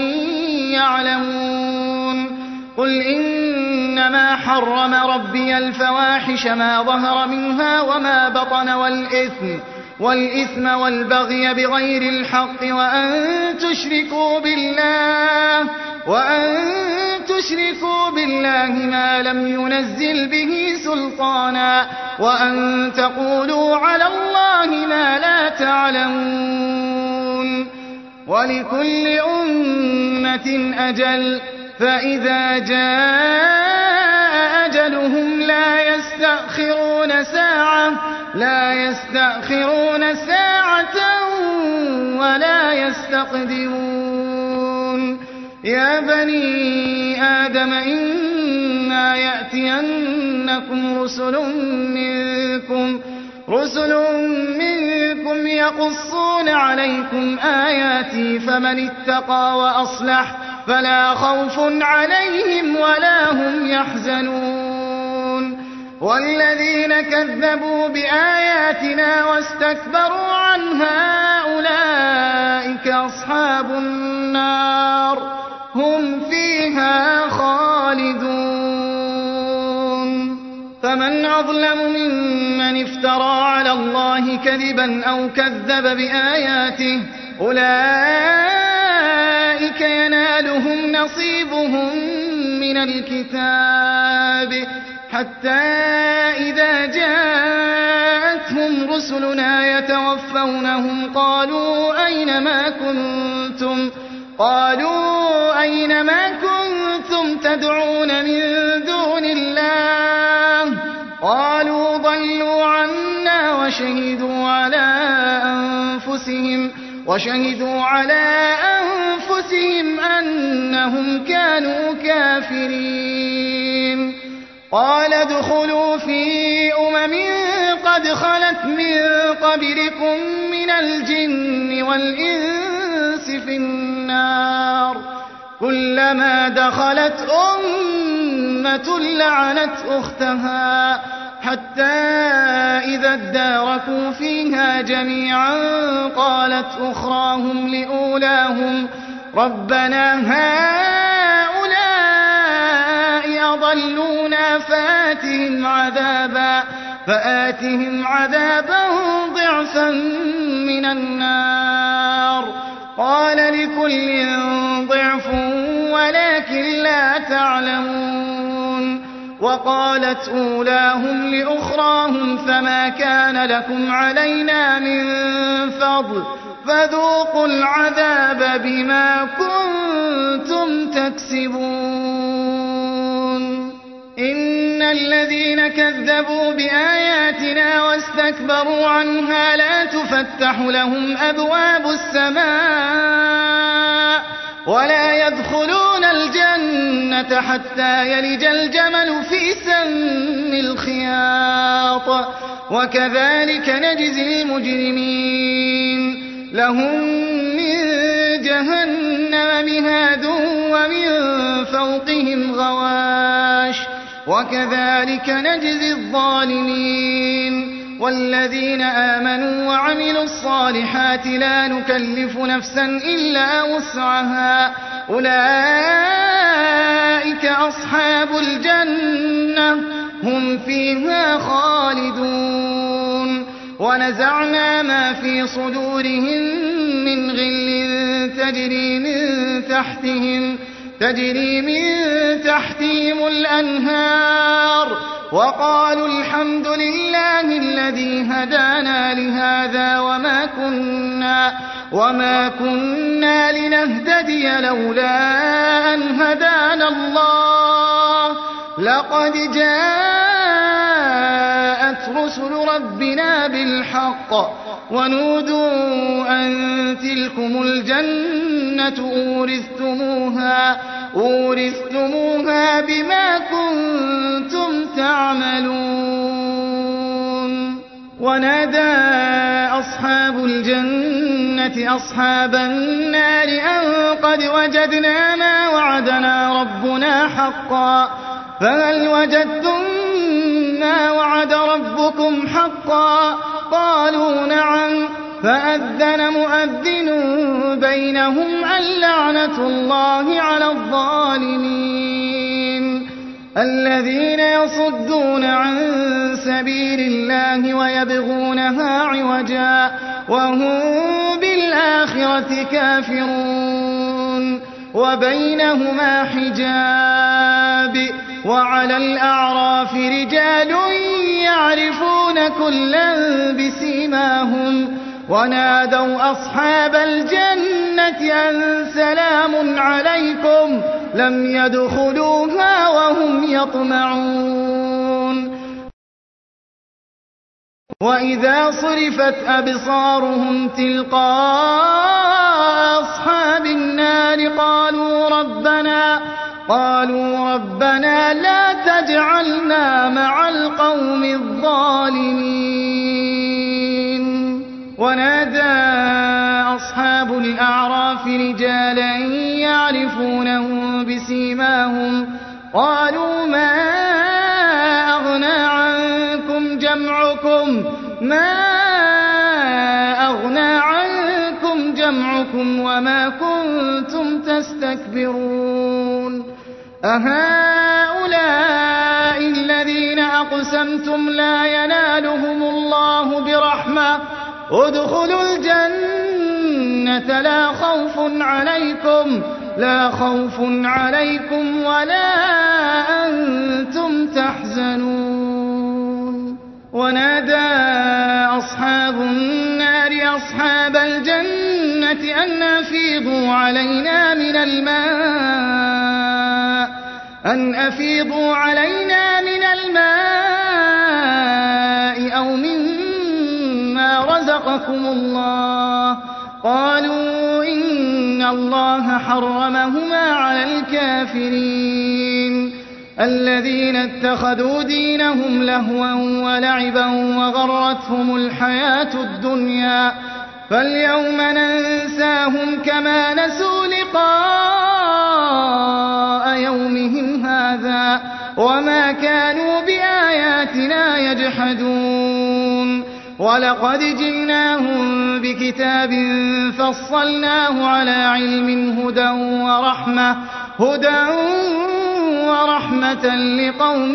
[SPEAKER 2] يعلمون. قل إنما حرم ربي الفواحش ما ظهر منها وما بطن والإثم والإثم والبغي بغير الحق وأن تشركوا بالله وأن تشركوا بالله ما لم ينزل به سلطانا وأن تقولوا على الله ما لا تعلمون. ولكل أمة أجل فإذا جاء أجلهم لا يستأخرون ساعة لا يستأخرون ساعة ولا يستقدمون. يا بني آدم إما يأتينكم رسل منكم رسل منكم يقصون عليكم آياتي فمن اتقى وأصلح فلا خوف عليهم ولا هم يحزنون. والذين كذبوا بآياتنا واستكبروا عنها أولئك أصحاب النار هم فيها خالدون. فمن أظلم ممن افترى على الله كذبا أو كذب بآياته أولئك ينالهم نصيبهم من الكتاب حتى إذا جاءتهم رسلنا يتوفونهم قالوا أين ما كنتم قالوا أين ما كنتم تدعون من دون الله قالوا ضلوا عنا وشهدوا على أنفسهم وشهدوا على أنفسهم أنهم كانوا كافرين. قال ادخلوا في أمم قد خلت من قبلكم من الجن والإنس في النار كلما دخلت أمة لعنت أختها حتى إذا اداركوا فيها جميعا قالت أخراهم لأولاهم ربنا هؤلاء أضلونا فآتهم عذابا فآتهم عذابا ضعفا من النار قال لكل ضعف ولكن لا تعلمون. وقالت أولاهم لأخراهم فما كان لكم علينا من فضل فذوقوا العذاب بما كنتم تكسبون. إن الذين كذبوا بآياتنا واستكبروا عنها لا تفتح لهم أبواب السماء ولا يدخلون الجنة حتى يلج الجمل في سم الخياط وكذلك نجزي المجرمين. لهم من جهنم مهاد ومن فوقهم غواش وكذلك نجزي الظالمين. والذين آمنوا وعملوا الصالحات لا نكلف نفسا إلا وسعها أولئك أصحاب الجنة هم فيها خالدون. ونزعنا ما في صدورهم من غل تجري من تحتهم تجري من تحتهم الأنهار وقالوا الحمد لله الذي هدانا لهذا وما كنا وما كنا لنهتدي لولا أن هدانا الله لقد جاءت رسل ربنا بالحق ونودوا أن تلكم الجنة أورثتموها, أورثتموها بما كنتم تعملون. ونادى أصحاب الجنة أصحاب النار أن قد وجدنا ما وعدنا ربنا حقا فهل وجدتم ما وعد ربكم حقا؟ قالوا نعم. فأذن مؤذن بينهم اللعنة الله على الظالمين الذين يصدون عن سبيل الله ويبغونها عوجا وهم بالآخرة كافرون وبينهما حجاب وعلى الأعراف رجال يعرفون كلا بسيماهم ونادوا أصحاب الجنة أن سلام عليكم لم يدخلوها وهم يطمعون. وإذا صرفت أبصارهم تلقاء أصحاب النار قالوا ربنا قالوا ربنا لا تجعلنا مع القوم الظالمين. ونادى أصحاب الأعراف رجالا يعرفونهم بسيماهم قالوا ما أغنى عنكم جمعكم ما أغنى عنكم جمعكم وما كنتم تستكبرون أهؤلاء الذين أقسمتم لا ينالهم الله برحمة ادخلوا الجنة لا خوف عليكم لا خوف عليكم ولا أنتم تحزنون. ونادى أصحاب النار أصحاب الجنة أن أفيضوا علينا من الماء أن أفيضوا علينا من الماء أو مما رزقكم الله قالوا إن الله حرمهما على الكافرين الذين اتخذوا دينهم لهوا ولعبا وغرتهم الحياة الدنيا فاليوم ننساهم كما نسوا لقاء يومهم هذا وما كانوا بآياتنا يجحدون. ولقد جئناهم بكتاب فصلناه على علم هدى ورحمة هدى ورحمة لقوم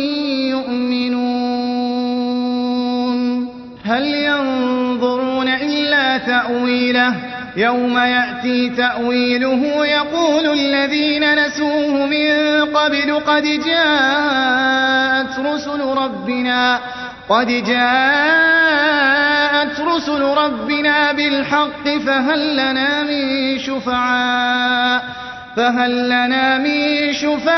[SPEAKER 2] يؤمنون. هل ينظرون إلا تأويله يوم يأتي تأويله يقول الذين نسوه من قبل قد جاءت رسل ربنا قد جاءت رسل ربنا بالحق فهل لنا من شفعاء فهل لنا من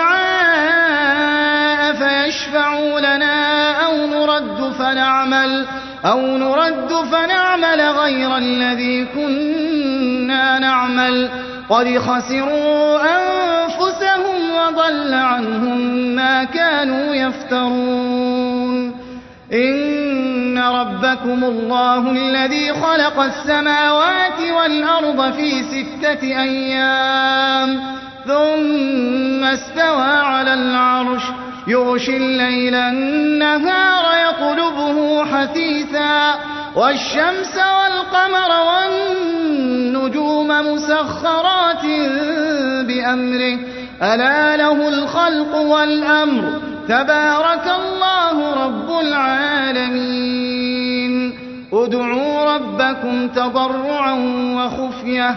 [SPEAKER 2] شفعاء فيشفعوا لنا أو نرد فنعمل أو نرد فنعمل غير الذي كنا نعمل قد خسروا أنفسهم وضل عنهم ما كانوا يفترون. إن ربكم الله الذي خلق السماوات والأرض في ستة أيام ثم استوى على العرش يغشي الليل النهار يطلبه حثيثا والشمس والقمر والنجوم مسخرات بأمره ألا له الخلق والأمر تبارك الله رب العالمين. ادعوا ربكم تضرعا وخفية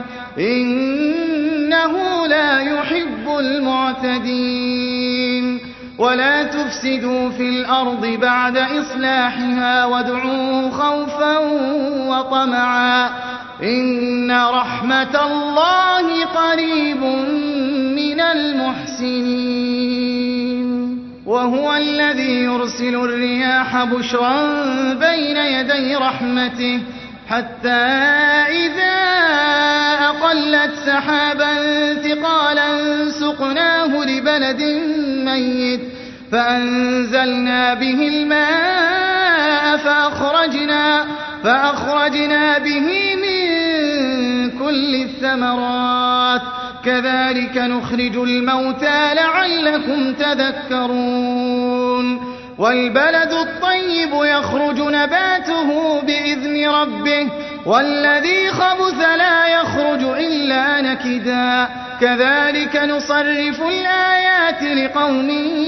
[SPEAKER 2] إنه لا يحب المعتدين. ولا تفسدوا في الأرض بعد إصلاحها وادعوه خوفا وطمعا إن رحمة الله قريب من المحسنين. وهو الذي يرسل الرياح بشرا بين يدي رحمته حتى إذا أقلت سحابا ثقالا سقناه لبلد ميت فأنزلنا به الماء فأخرجنا, فأخرجنا به من كل الثمرات كذلك نخرج الموتى لعلكم تذكرون والبلد الطيب يخرج نباته بإذن ربه والذي خبث لا يخرج إلا نكدا كذلك نصرف الآيات لقوم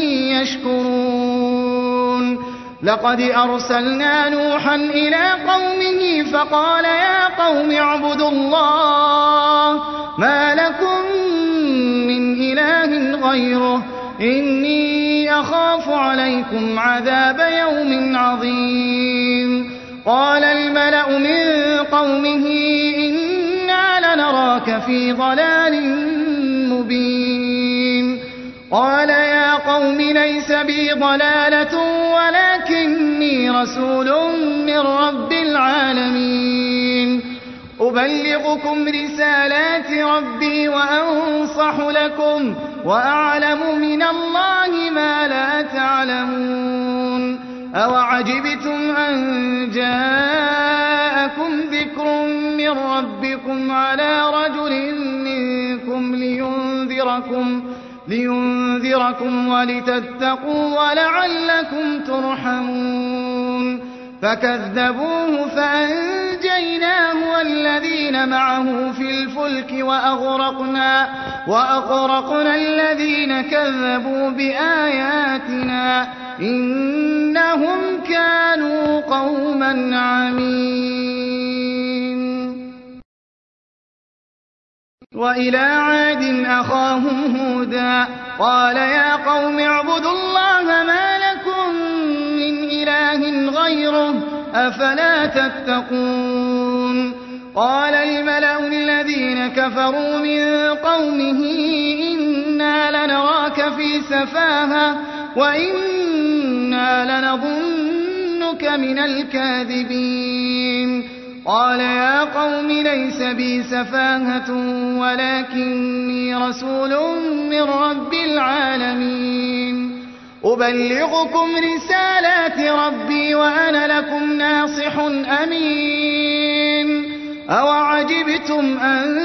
[SPEAKER 2] يشكرون لقد أرسلنا نوحا إلى قومه فقال يا قوم اعبدوا الله ما لكم من إله غيره إني أخاف عليكم عذاب يوم عظيم قال الملأ من قومه إنا لنراك في ضلال مبين قال يا قوم ليس بي ضلالة ولكني رسول من رب العالمين أبلغكم رسالات ربي وأنصح لكم وأعلم من الله ما لا تعلمون أوعجبتم أن جاءكم ذكر من ربكم على رجل منكم لينذركم لينذركم ولتتقوا ولعلكم ترحمون فكذبوه فأنجيناه والذين معه في الفلك وأغرقنا, وأغرقنا الذين كذبوا بآياتنا إنهم كانوا قوما عمين وإلى عاد أخاهم هودا قال يا قوم اعبدوا الله ما لكم من إله غيره أفلا تتقون قال الملأ الذين كفروا من قومه إنا لنراك في سفاهة وإنا لنظنك من الكاذبين قال يا قوم ليس بي سفاهة ولكني رسول من رب العالمين أبلغكم رسالات ربي وأنا لكم ناصح أمين أوعجبتم أن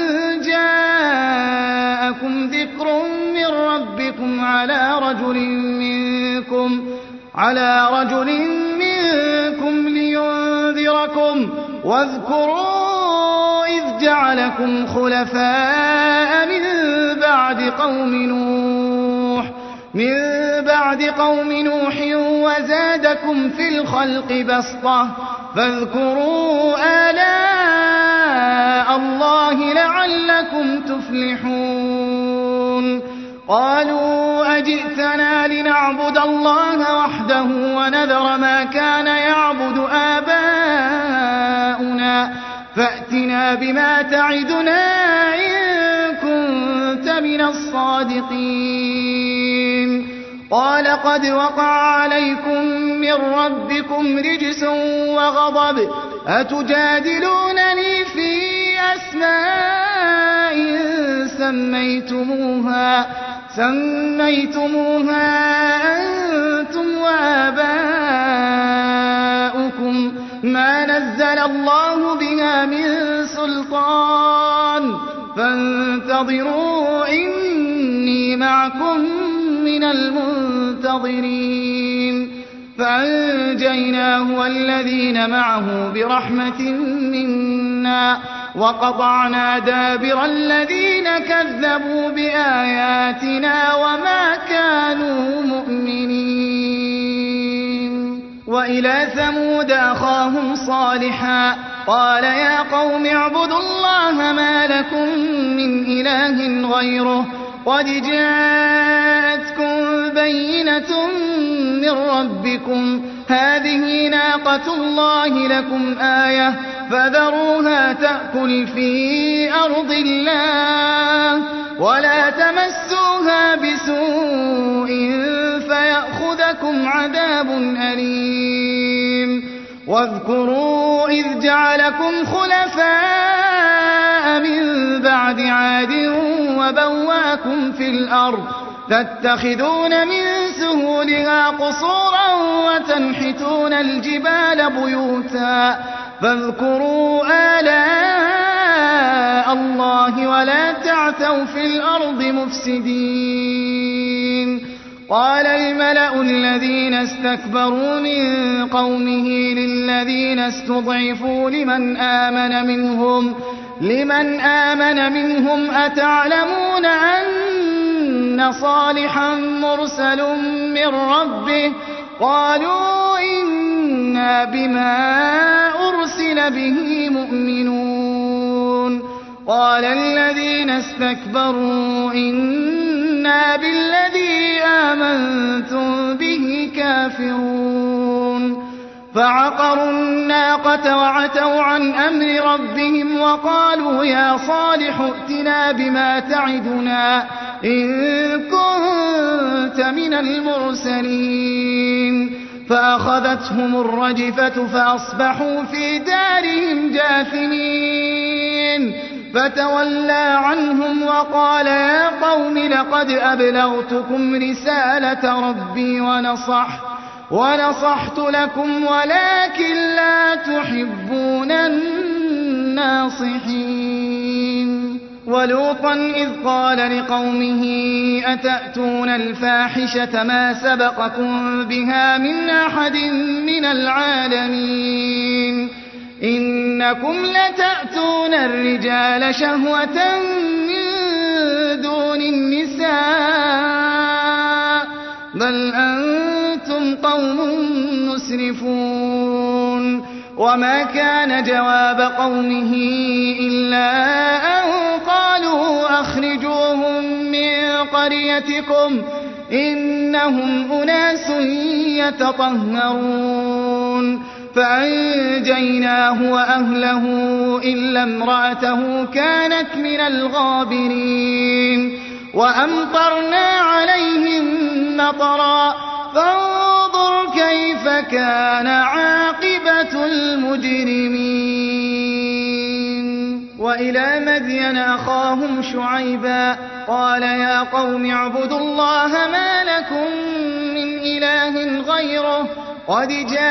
[SPEAKER 2] جاءكم ذكر من ربكم على رجل منكم على رجل منكم لينذركم واذكروا إذ جعلكم خلفاء من بعد قوم نوح من بعد قوم نوح وزادكم في الخلق بسطة فاذكروا آلاء الله لعلكم تفلحون قالوا أجئتنا لنعبد الله وحده ونذر ما كان يعبد آباؤنا فأتنا بما تعدنا إن كنت من الصادقين قال قد وقع عليكم من ربكم رجس وغضب أتجادلونني في أسماء سميتموها سميتموها أنتم وآباؤكم ما نزل الله بها من سلطان فانتظروا إني معكم من المنتظرين فأنجيناه والذين معه برحمة منا وقطعنا دابر الذين كذبوا بآياتنا وما كانوا مؤمنين وإلى ثمود أخاهم صالحا قال يا قوم اعبدوا الله ما لكم من إله غيره قد جاءتكم بينة من ربكم هذه ناقة الله لكم آية فذروها تأكل في أرض الله ولا تمسوها بسوء فيأخذ يمسكم عذاب أليم واذكروا إذ جعلكم خلفاء من بعد عاد وبواكم في الأرض تتخذون من سهولها قصورا وتنحتون الجبال بيوتا فاذكروا آلاء الله ولا تعثوا في الأرض مفسدين قال الملأ الذين استكبروا من قومه للذين استضعفوا لمن آمن منهم لمن آمن منهم أتعلمون أن صالحا مرسل من ربه قالوا إنا بما أرسل به مؤمنون قال الذين استكبروا إنا بالذي آمنتم به كافرون فعقروا الناقة وعتوا عن أمر ربهم وقالوا يا صالح ائتنا بما تعدنا إن كنت من المرسلين فأخذتهم الرجفة فأصبحوا في دارهم جاثمين فتولى عنهم وقال يا قوم لقد أبلغتكم رسالة ربي ونصحت ونصحت لكم ولكن لا تحبون الناصحين ولوطا إذ قال لقومه أتأتون الفاحشة ما سبقكم بها من أحد من العالمين إنكم لتأتون الرجال شهوة من دون النساء بل أنتم قوم مسرفون وما كان جواب قومه إلا أن قالوا أخرجوهم من قريتكم إنهم أناس يتطهرون فأنجيناه وأهله إلا امرأته كانت من الغابرين وأمطرنا عليهم مطرا فانظر كيف كان عاقبة المجرمين وإلى مدين أخاهم شعيبا قال يا قوم اعبدوا الله ما لكم من إله غيره قد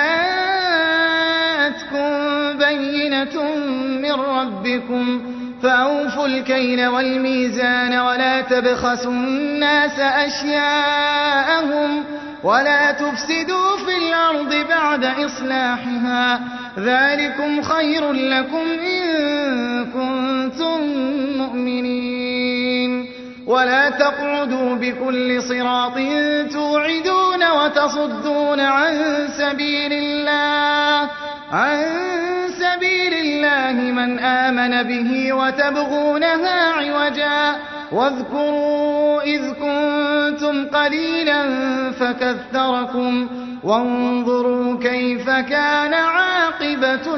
[SPEAKER 2] جاءتكم بينة من ربكم فأوفوا الكيل والميزان ولا تبخسوا الناس أشياءهم ولا تفسدوا في الأرض بعد إصلاحها ذلكم خير لكم إن كنتم مؤمنين ولا تقعدوا بكل صراط توعدون وتصدون عن سبيل الله عن سبيل الله من آمن به وتبغونها عوجا واذكروا إذ كنتم قليلا فكثركم وانظروا كيف كان عاقبة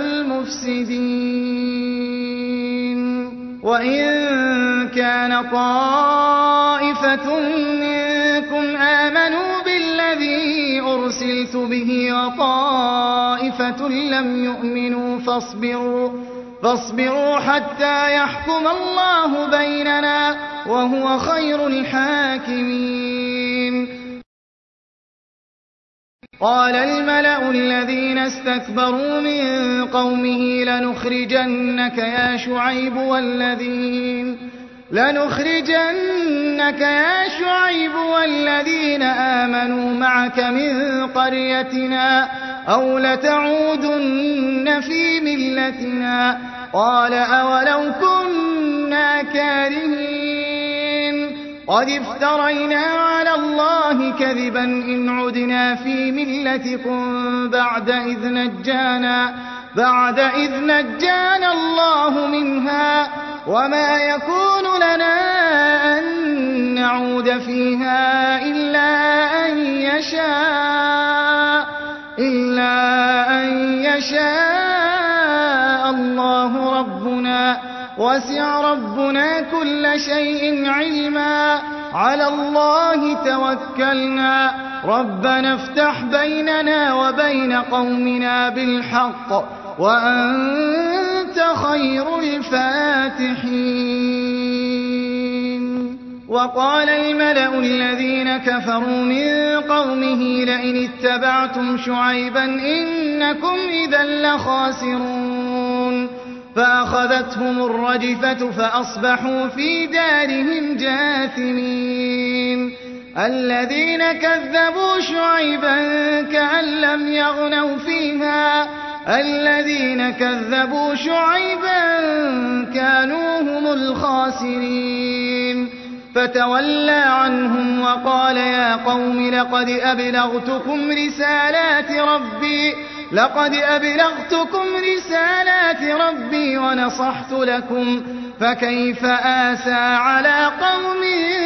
[SPEAKER 2] المفسدين وإن كان طائفة منكم آمنوا بالذي أرسلت به وطائفة لم يؤمنوا فاصبروا فاصبروا حتى يحكم الله بيننا وهو خير الحاكمين قال الملأ الذين استكبروا من قومه لنخرجنك يا شعيب والذين لنخرجنك يا شعيب والذين آمنوا معك من قريتنا أو لتعودن في ملتنا قال أولو كنا كارهين قد افترينا على الله كذبا إن عدنا في ملتكم بعد إذ نجانا بعد إذ نجانا الله منها وما يكون لنا أن نعود فيها إلا أن يشاء إلا أن يشاء الله ربنا وسع ربنا كل شيء علما على الله توكلنا ربنا افتح بيننا وبين قومنا بالحق وأنت خير الفاتحين. وقال الملأ الذين كفروا من قومه لئن اتبعتم شعيبا إنكم إذا لخاسرون فأخذتهم الرجفة فأصبحوا في دارهم جاثمين. الذين كذبوا شعيبا كأن لم يغنوا فيها الذين كذبوا شعيبا كانوا هم الخاسرين. فتولى عنهم وقال يا قوم لقد أبلغتكم رسالات ربي لقد أبلغتكم رسالات ربي ونصحت لكم فكيف آسى على قوم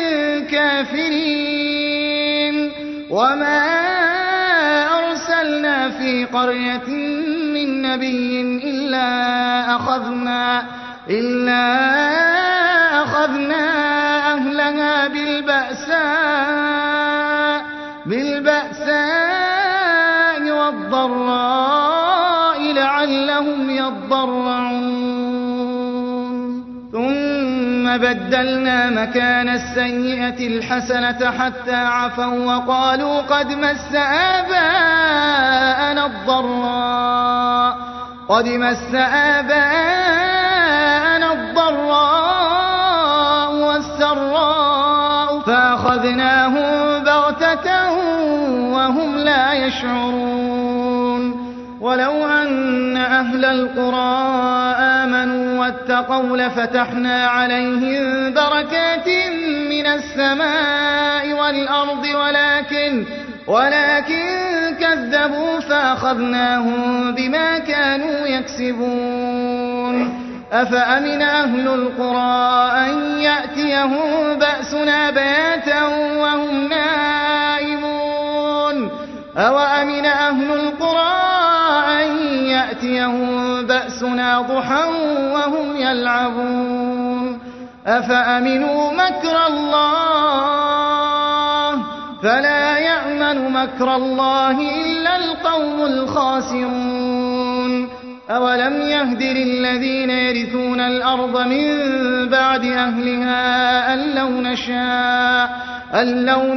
[SPEAKER 2] كافرين. وما أرسلنا في قرية من نبي إلا أخذنا إلا أخذنا أهلها بالبأساء بالبأساء والضراء لعلهم يضرعون. ثم بدلنا مكان السيئة الحسنة حتى عفوا وقالوا قد مس آباءنا الضراء قد مس آباءنا الضراء والسراء فأخذناهم بغتة وهم لا يشعرون. ولو أن أهل القرى آمنوا واتقوا لفتحنا عليهم بركات من السماء والأرض ولكن ولكن كذبوا فأخذناهم بما كانوا يكسبون. أفأمن أهل القرى أن يأتيهم بأسنا بياتا وهم نائمون أوأمن أهل القرى أن يأتيهم بأسنا ضحى وهم يلعبون. أفأمنوا مكر الله فلا يأمن مكر الله إلا القوم الخاسرون. أولم يهد للذين يرثون الأرض من بعد أهلها أن لو نشاء أن لو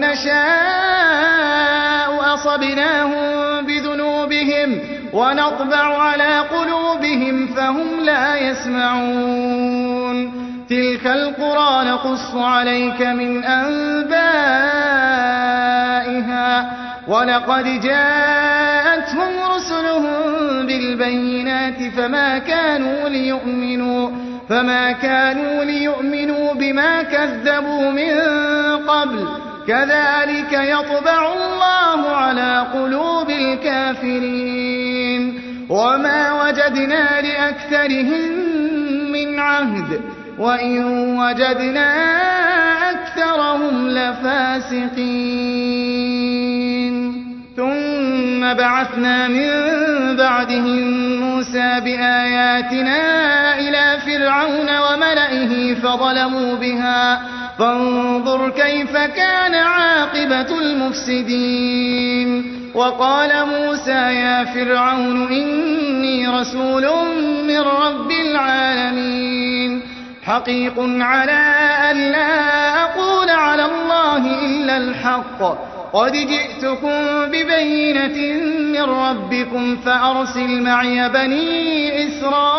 [SPEAKER 2] نشاء أصبناهم بذنوبهم ونطبع على قلوبهم فهم لا يسمعون. تلك القرى نقص عليك من أنبائها ولقد جاءتهم رسلهم بالبينات فما كانوا ليؤمنوا فما كانوا ليؤمنوا بما كذبوا من قبل كذلك يطبع الله على قلوب الكافرين. وما وجدنا لأكثرهم من عهد وإن وجدنا أكثرهم لفاسقين. ثم بعثنا من بعدهم موسى بآياتنا إلى فرعون وملئه فظلموا بها فانظر كيف كان عاقبة المفسدين. وقال موسى يا فرعون إني رسول من رب العالمين حقيق على أن لا أقول على الله إلا الحق قد جئتكم ببينة من ربكم فأرسل معي بني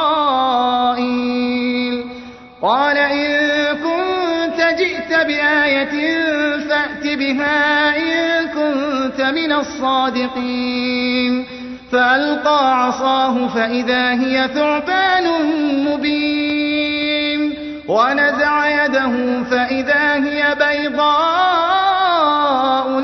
[SPEAKER 2] إسرائيل. قال إن كنت جئت بآية فأت بها إن كنت من الصادقين. فألقى عصاه فإذا هي ثعبان مبين ونزع يده فإذا هي بيضاء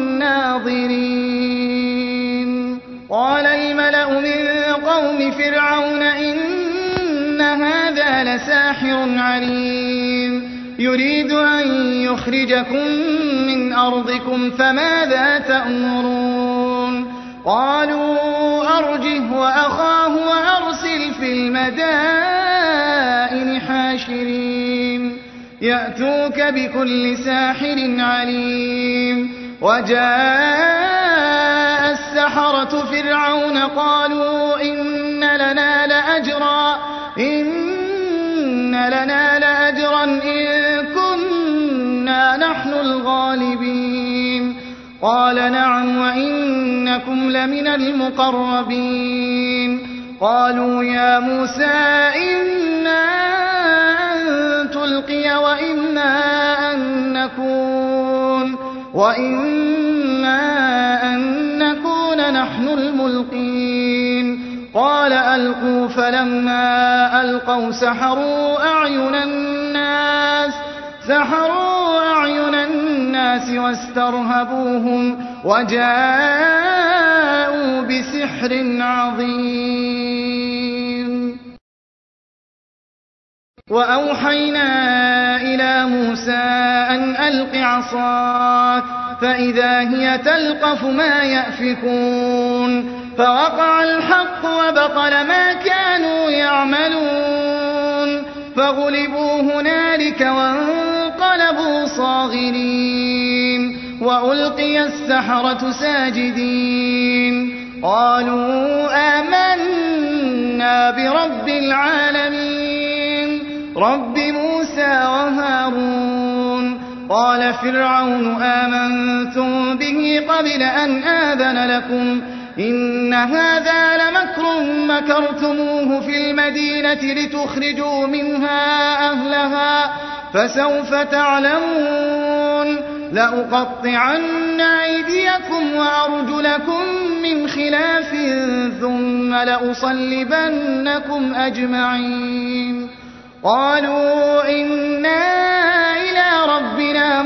[SPEAKER 2] للناظرين. قال الملأ من قوم فرعون إن هذا لساحر عليم يريد أن يخرجكم من أرضكم فماذا تأمرون. قالوا أرجه وأخاه وأرسل في المدائن حاشرين يأتوك بكل ساحر عليم. وجاء السحرة فرعون قالوا إن لنا لأجرا إن لنا لأجرا إن كنا نحن الغالبين قال نعم وإنكم لمن المقربين قالوا يا موسى إما أن تلقي وإما أن نكون وإما أن نكون نحن الملقين قال ألقوا فلما ألقوا سحروا أعين الناس سحروا أعين الناس واسترهبوهم وجاءوا بسحر عظيم وأوحينا إلى موسى أن ألق عصاك فإذا هي تلقف ما يأفكون فوقع الحق وبطل ما كانوا يعملون فغلبوا هنالك وانقلبوا صاغرين وألقي السحرة ساجدين قالوا آمنا برب العالمين رب موسى وهارون قال فرعون آمنتم به قبل أن آذن لكم إن هذا لمكر مكرتموه في المدينة لتخرجوا منها أهلها فسوف تعلمون لأقطعن أيديكم وأرجلكم من خلاف ثم لأصلبنكم أجمعين قالوا إنا إلى ربنا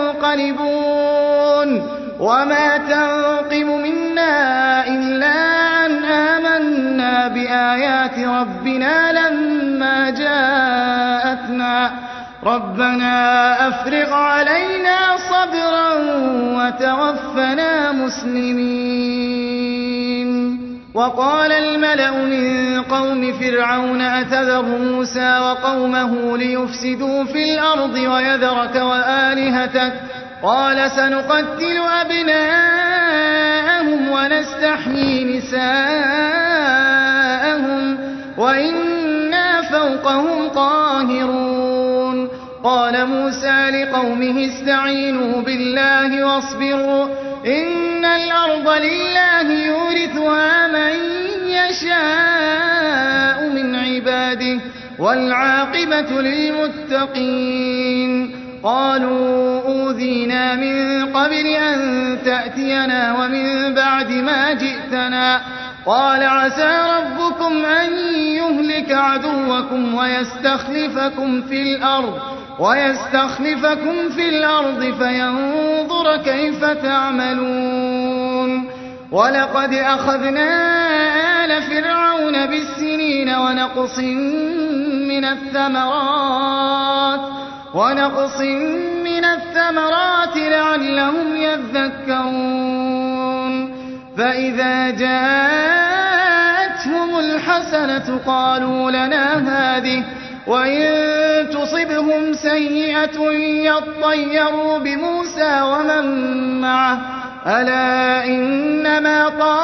[SPEAKER 2] منقلبون وما تنقم منا إلا أن آمنا بآيات ربنا لما جاءتنا ربنا أفرغ علينا صبرا وتوفنا مسلمين وقال الملأ من قوم فرعون أتذر موسى وقومه ليفسدوا في الأرض ويذرك وآلهتك قال سنقتل أبناءهم ونستحيي نساءهم وإنا فوقهم قاهرون قال موسى لقومه استعينوا بالله واصبروا إن الأرض لله يورثها من يشاء من عباده والعاقبة للمتقين قالوا أوذينا من قبل أن تأتينا ومن بعد ما جئتنا قال عسى ربكم أن يهلك عدوكم ويستخلفكم في الأرض ويستخلفكم في الأرض فينظر كيف تعملون ولقد أخذنا آل فرعون بالسنين ونقص من الثمرات ونقص من الثمرات لعلهم يذكرون فإذا جاءتهم الحسنة قالوا لنا هذه وإن تصبهم سيئة يطيروا بموسى ومن معه ألا إنما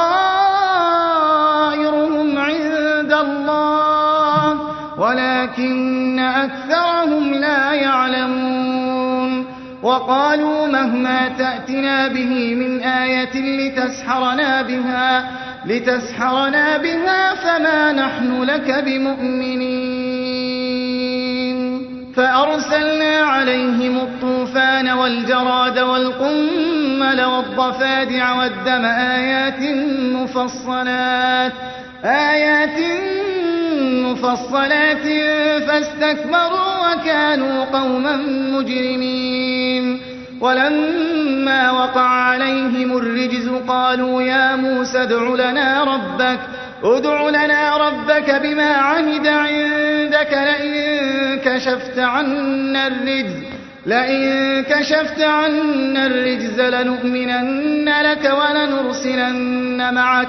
[SPEAKER 2] طائرهم عند الله ولكن أكثرهم لا يعلمون وقالوا مهما تأتنا به من آية لتسحرنا بها لتسحرنا بها فما نحن لك بمؤمنين فأرسلنا عليهم الطوفان والجراد والقمل والضفادع والدم آيات مفصلات آيات مفصلات فاستكبروا وكانوا قوما مجرمين ولما وقع عليهم الرجز قالوا يا موسى ادع لنا ربك ادع لنا ربك بما عهد عندك لئن كشفت عنا الرجز لئن كشفت عنا الرجز لنؤمنن لك ولنرسلن معك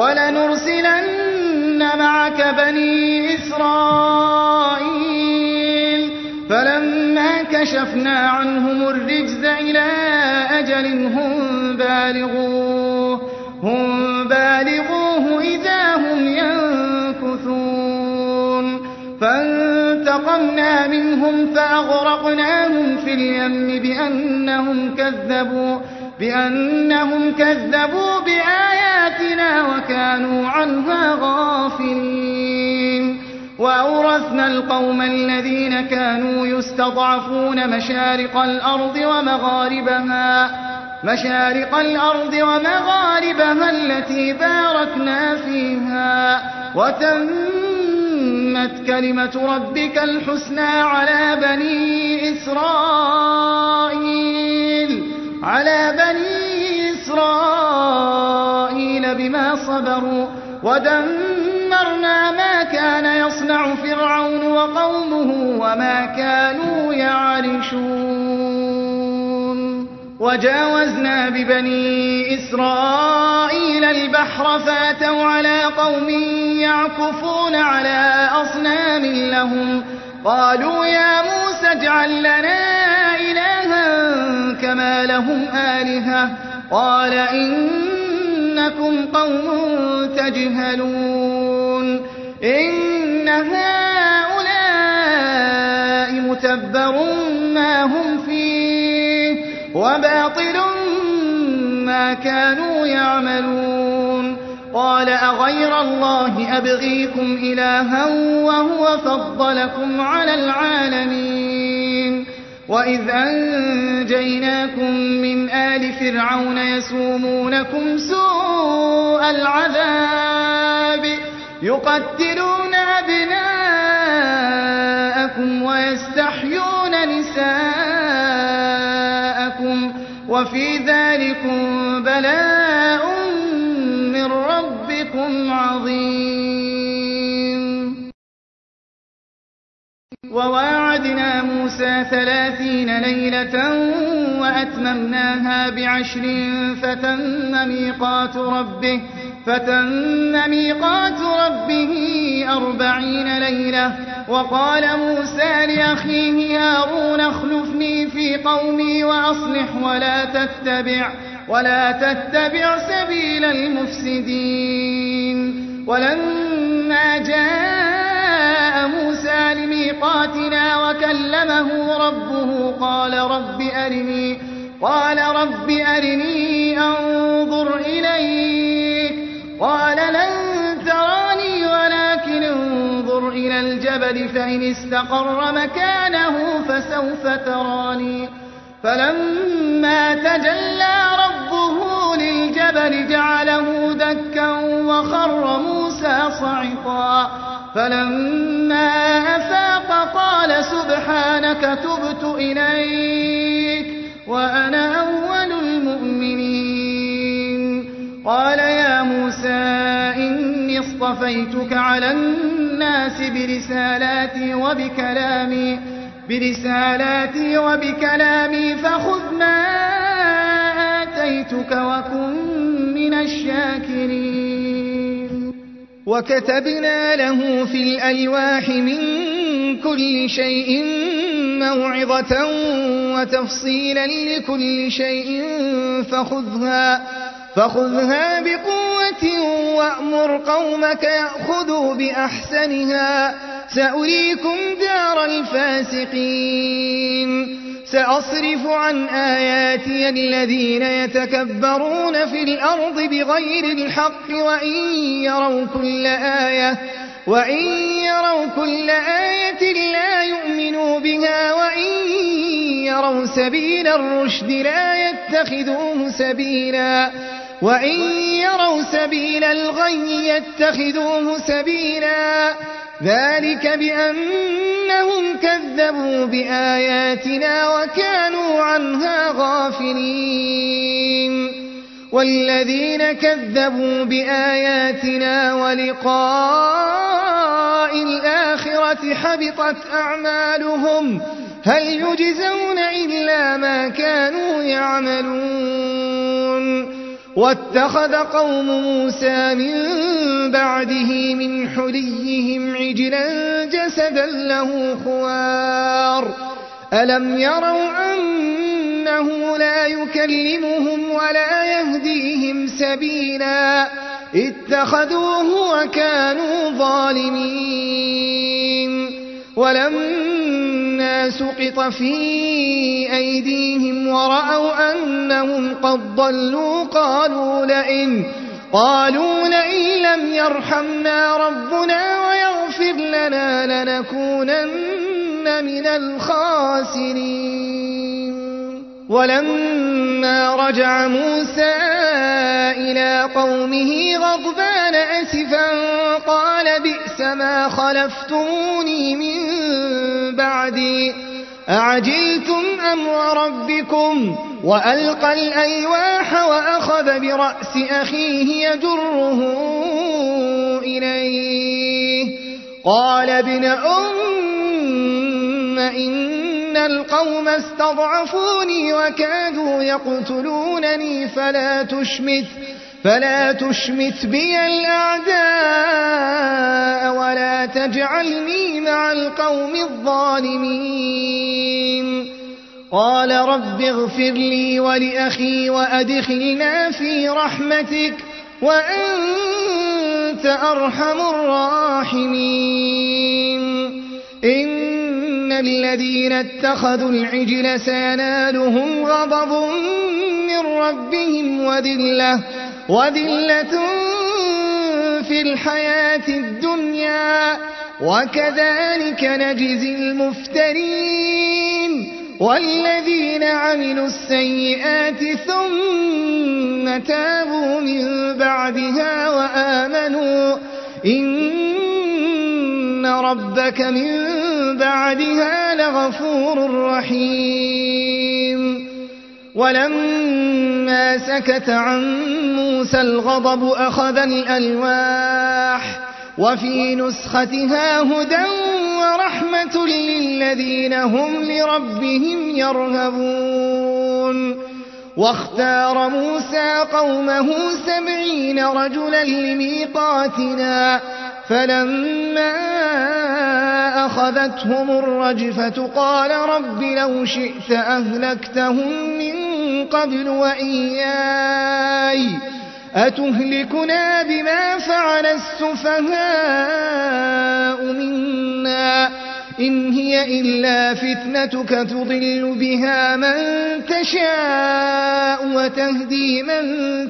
[SPEAKER 2] ولنرسلن معك بني إسرائيل فلما فكشفنا عنهم الرجز إلى أجل هم بالغوه هم بالغوه إذا هم ينكثون فانتقمنا منهم فأغرقناهم في اليم بأنهم كذبوا بأنهم كذبوا بآياتنا وكانوا عنها غافلين وأورثنا القوم الذين كانوا يستضعفون مشارق الأرض ومغاربها مشارق الأرض ومغاربها التي باركنا فيها وتمت كلمة ربك الحسنى على بني إسرائيل على بني إسرائيل بما صبروا ودمرنا ما كان يصنع فرعون وقومه وما كانوا يعرشون وجاوزنا ببني إسرائيل البحر فأتوا على قوم يعكفون على أصنام لهم قالوا يا موسى اجعل لنا إلها كما لهم آلهة قال إنكم قوم تجهلون إن هؤلاء متبر ما هم فيه وباطل ما كانوا يعملون قال أغير الله أبغيكم إلها وهو فضلكم على العالمين وإذ أنجيناكم من آل فرعون يسومونكم سوء العذاب يقتلون أبناءكم ويستحيون نساءكم وفي ذلكم بلاء من ربكم عظيم وواعدنا موسى ثلاثين ليلة وأتممناها بعشر فتم ميقات ربه فتم ميقات ربه أربعين ليلة وقال موسى لأخيه هارون اخلفني في قومي وأصلح ولا تتبع ولا تتبع سبيل المفسدين ولما جاء موسى لميقاتنا وكلمه ربه قال رب أرني قال رب أرني أنظر إليك قال لن تراني ولكن انظر إلى الجبل فإن استقر مكانه فسوف تراني فلما تجلى ربه للجبل جعله دكا وخر موسى صعقا فلما أفاق قال سبحانك تبت إليك وأنا أول المؤمنين قال يا موسى إني اصطفيتك على الناس برسالاتي وبكلامي برسالاتي وبكلامي فخذ ما آتيتك وكن من الشاكرين وكتبنا له في الألواح من كل شيء موعظة وتفصيلا لكل شيء فخذها فخذها بقوة وأمر قومك يأخذوا بأحسنها سأريكم دار الفاسقين سأصرف عن آياتي الذين يتكبرون في الأرض بغير الحق وإن يروا كل آية وإن يروا كل آية لا يؤمنوا بها وإن يروا سبيل الرشد لا يتخذوه سبيلا وإن يروا سبيل الغي يتخذوه سبيلا ذلك بأنهم كذبوا بآياتنا وكانوا عنها غافلين والذين كذبوا بآياتنا ولقاء الآخرة حبطت أعمالهم هل يجزون إلا ما كانوا يعملون واتخذ قوم موسى من بعده من حليهم عجلا جسدا له خوار ألم يروا أنه لا يكلمهم ولا يهديهم سبيلا اتخذوه وكانوا ظالمين ولما سقط في أيديهم ورأوا أنهم قد ضلوا قالوا لئن قالوا لئن لم يرحمنا ربنا ويغفر لنا لنكونن من الخاسرين. ولما رجع موسى إلى قومه غضبان أسفا قال بئس ما خلفتموني من بعدي أعجلتم أمر ربكم وألقى الألواح وأخذ برأس أخيه يجره إليه قال ابن أم إن القوم استضعفوني وكادوا يقتلونني فلا تشمت فلا تشمت بي الأعداء ولا تجعلني مع القوم الظالمين. قال رب اغفر لي ولأخي وأدخلنا في رحمتك وأنت أرحم الراحمين. إن الذين اتخذوا العجل سينالهم غضب من ربهم وذلة وذلة في الحياة الدنيا وكذلك نجزي المفترين. والذين عملوا السيئات ثم تابوا من بعدها وآمنوا إن ربك من بعدها لغفور رحيم. ولما سكت عن موسى الغضب أخذ الألواح وفي نسختها هدى ورحمة للذين هم لربهم يرهبون. واختار موسى قومه سبعين رجلا لميقاتنا فلما أخذتهم الرجفة قال رب لو شئت أهلكتهم من قبل وإياي أتهلكنا بما فعل السفهاء منا إن هي إلا فتنتك تضل بها من تشاء وتهدي من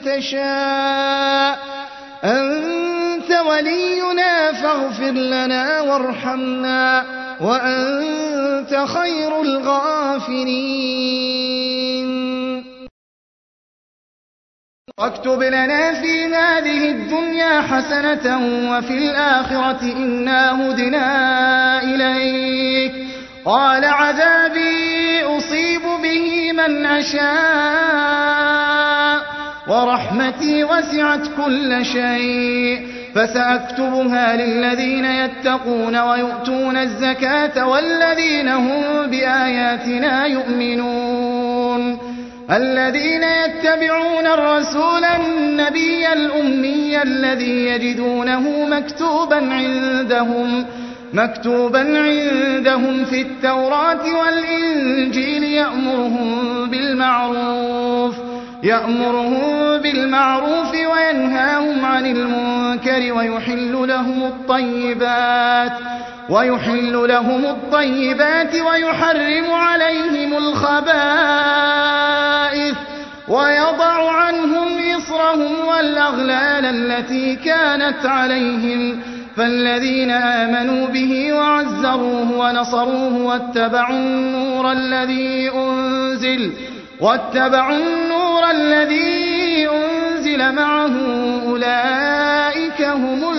[SPEAKER 2] تشاء أنت ولينا فاغفر لنا وارحمنا وأنت خير الغافرين. واكتب لنا في هذه الدنيا حسنة وفي الآخرة إنا هدنا إليك. قال عذابي أصيب به من أشاء ورحمتي وسعت كل شيء فسأكتبها للذين يتقون ويؤتون الزكاة والذين هم بآياتنا يؤمنون. الذين يتبعون الرسول النبي الأمي الذي يجدونه مكتوبا عندهم مكتوبا عندهم في التوراة والإنجيل يأمرهم بالمعروف يأمرهم بالمعروف وينهاهم عن المنكر ويحل لهم الطيبات ويحل لهم الطيبات ويحرم عليهم الخبائث ويضع عنهم إصرهم والأغلال التي كانت عليهم. فالذين آمنوا به وعزروه ونصروه واتبعوا النور الذي أنزل واتبعوا النور الذي أنزل معه أولئك هم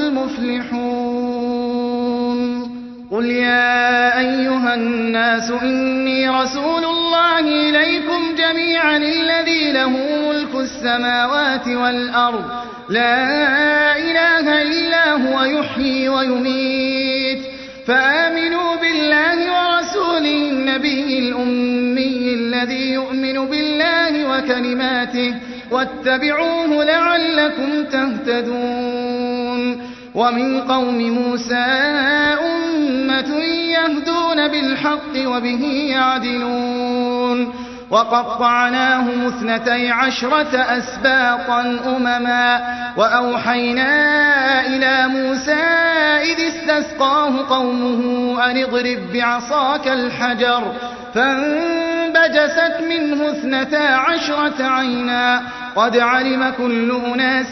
[SPEAKER 2] المفلحون. قل يا أيها الناس إني رسول الله إليكم جميعا الذي له ملك السماوات والأرض لا إله إلا هو يحيي ويميت فآمنوا بالله ورسوله النبي الأمي الذي يؤمن بالله وكلماته واتبعوه لعلكم تهتدون. ومن قوم موسى أمة يهدون بالحق وبه يعدلون وقطعناهم اثنتي عشرة أسباطا أمما وأوحينا إلى موسى إذ استسقاه قومه أن اضرب بعصاك الحجر فانبجست منه اثنتا عشرة عينا قد علم كل أناس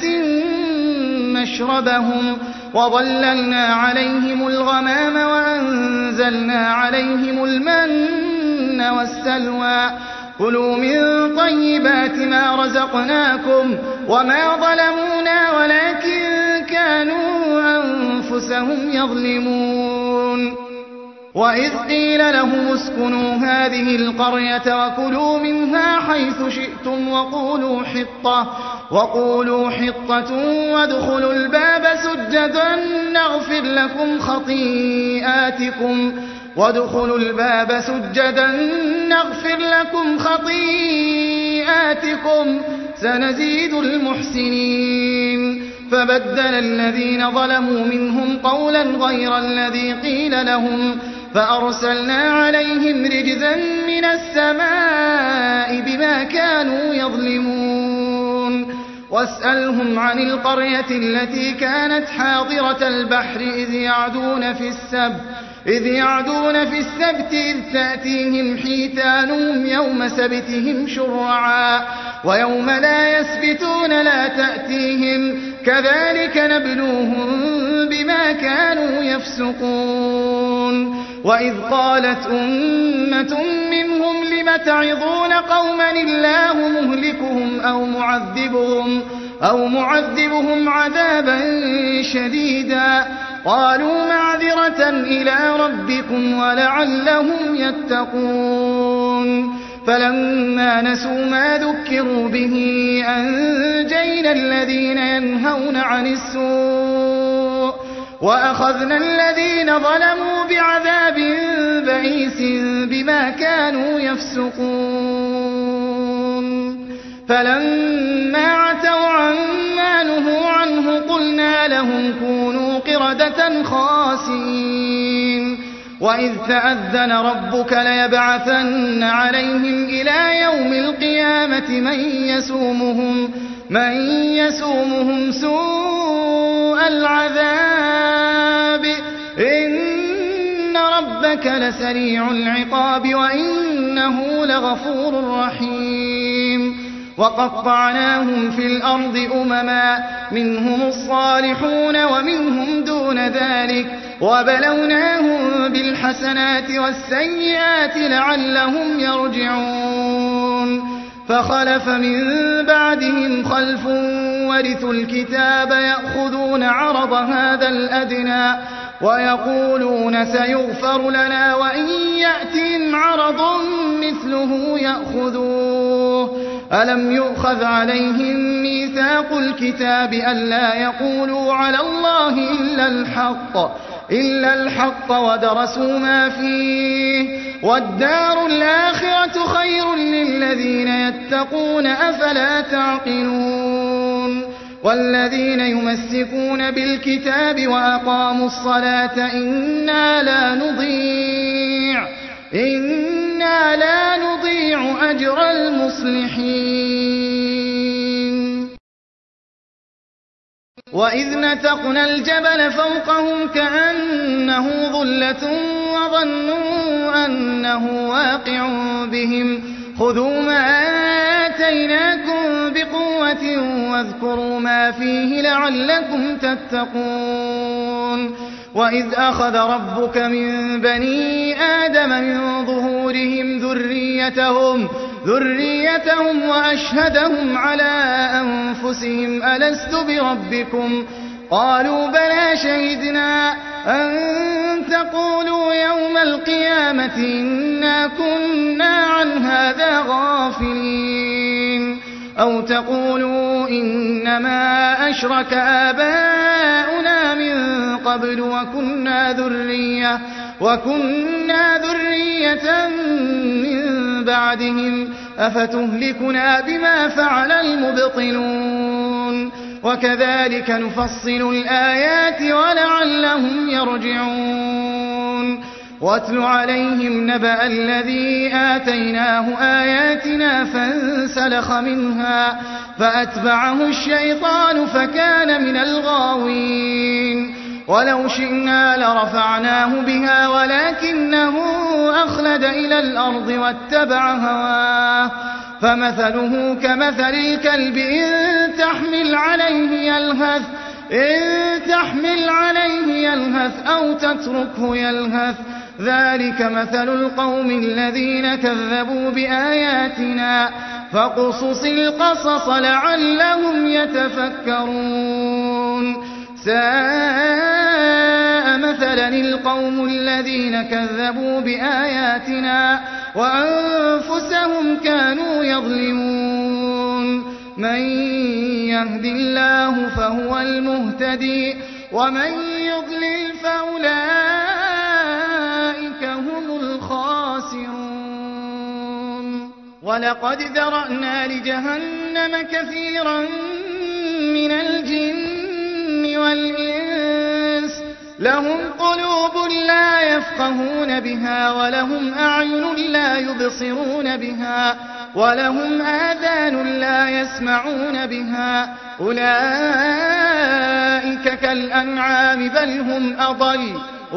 [SPEAKER 2] مشربهم وظللنا عليهم الغمام وأنزلنا عليهم المن والسلوى كلوا من طيبات ما رزقناكم وما ظلمونا ولكن كانوا أنفسهم يظلمون وإذ قيل لهم اسكنوا هذه القرية وكلوا منها حيث شئتم وقولوا حطة وقولوا حطة وادخلوا الباب سجدا نغفر لكم خطيئاتكم وادخلوا الباب سجدا نغفر لكم خطيئاتكم سنزيد المحسنين فبدل الذين ظلموا منهم قولا غير الذي قيل لهم فأرسلنا عليهم رجزا من السماء بما كانوا يظلمون واسألهم عن القرية التي كانت حاضرة البحر إذ يعدون في السبت إذ يعدون في السبت إذ تأتيهم حيتانهم يوم سبتهم شرعا ويوم لا يسبتون لا تأتيهم كذلك نبلوهم بما كانوا يفسقون وإذ قالت أمة منهم لم تعظون قوما الله مهلكهم أو معذبهم أو معذبهم عذابا شديدا قالوا معذرة إلى ربكم ولعلهم يتقون فلما نسوا ما ذكروا به أنجينا الذين ينهون عن السوء وأخذنا الذين ظلموا بعذاب بئيس بما كانوا يفسقون فلما عتوا عما نهوا عنه قلنا لهم كونوا قردة خاسئين وإذ تأذن ربك ليبعثن عليهم إلى يوم القيامة من يسومهم من يسومهم سوء العذاب إن ربك لسريع العقاب وإنه لغفور رحيم وقطعناهم في الأرض أمما منهم الصالحون ومنهم دون ذلك وبلوناهم بالحسنات والسيئات لعلهم يرجعون فخلف من بعدهم خلف ورثوا الكتاب يأخذون عرض هذا الأدنى ويقولون سيغفر لنا وإن يأتهم عرض مثله يأخذوه ألم يؤخذ عليهم ميثاق الكتاب ألا يقولوا على الله إلا الحق إلا الحق ودرسوا ما فيه والدار الآخرة خير للذين يتقون أفلا تعقلون والذين يمسكون بالكتاب وأقاموا الصلاة إنا لا نضيع إنا لا نضيع أجر المصلحين وإذ نتقنا الجبل فوقهم كأنه ظلة وظنوا أنه واقع بهم خذوا ما آتيناكم بقوة واذكروا ما فيه لعلكم تتقون وإذ أخذ ربك من بني آدم من ظهورهم ذريتهم ذريتهم وأشهدهم على أنفسهم ألست بربكم قالوا بلى شهدنا أن تقولوا يوم القيامة إنا كنا عن هذا غافلين أو تقولوا إنما أشرك آباؤنا من قبل وكنا ذرية وكنا ذرية من بعدهم أفتهلكنا بما فعل المبطلون وكذلك نفصل الآيات ولعلهم يرجعون واتل عليهم نبأ الذي آتيناه آياتنا فانسلخ منها فأتبعه الشيطان فكان من الغاوين ولو شئنا لرفعناه بها ولكنه أخلد إلى الأرض واتبع هواه فمثله كمثل الكلب إن تحمل عليه يلهث إن تحمل عليه يلهث أو تتركه يلهث ذلك مثل القوم الذين كذبوا بآياتنا فاقصص القصص لعلهم يتفكرون ساء مثلا القوم الذين كذبوا بآياتنا وأنفسهم كانوا يظلمون من يهد الله فهو المهتدي ومن يضلل فأولئك هم الخاسرون ولقد ذرأنا لجهنم كثيرا من الجن والإنس لهم قلوب لا يفقهون بها ولهم أعين لا يبصرون بها ولهم آذان لا يسمعون بها أولئك كالأنعام بل هم أضل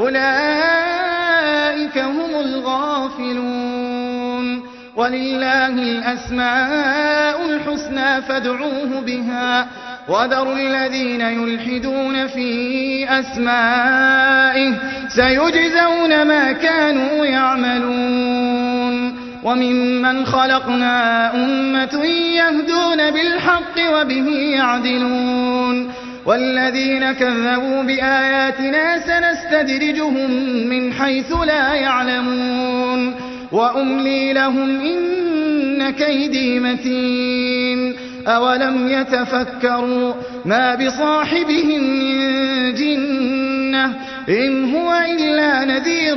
[SPEAKER 2] أولئك هم الغافلون ولله الأسماء الحسنى فادعوه بها وذروا الذين يلحدون في أسمائه سيجزون ما كانوا يعملون وممن خلقنا أمة يهدون بالحق وبه يعدلون والذين كذبوا بآياتنا سنستدرجهم من حيث لا يعلمون وأملي لهم إن كيدي متين أولم يتفكروا ما بصاحبهم من جنة إن هو إلا نذير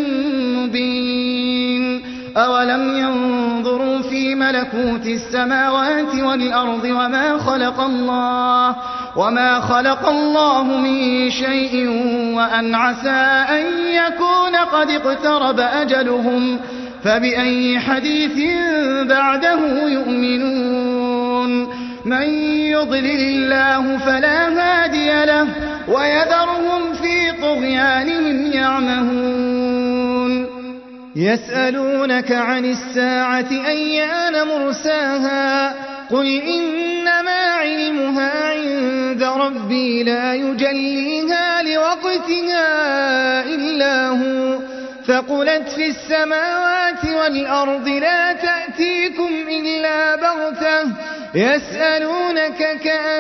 [SPEAKER 2] مبين أولم ينظروا في ملكوت السماوات والأرض وما خلق الله وما خلق الله من شيء وأن عسى أن يكون قد اقترب أجلهم فبأي حديث بعده يؤمنون من يضلل الله فلا هادي له ويذرهم في طغيانهم يعمهون يسألونك عن الساعة أيان مرساها قل إنما علمها عند ربي لا يجليها لوقتها إلا هو ثقلت في السماوات والأرض لا تأتيكم إلا بغتة يسألونك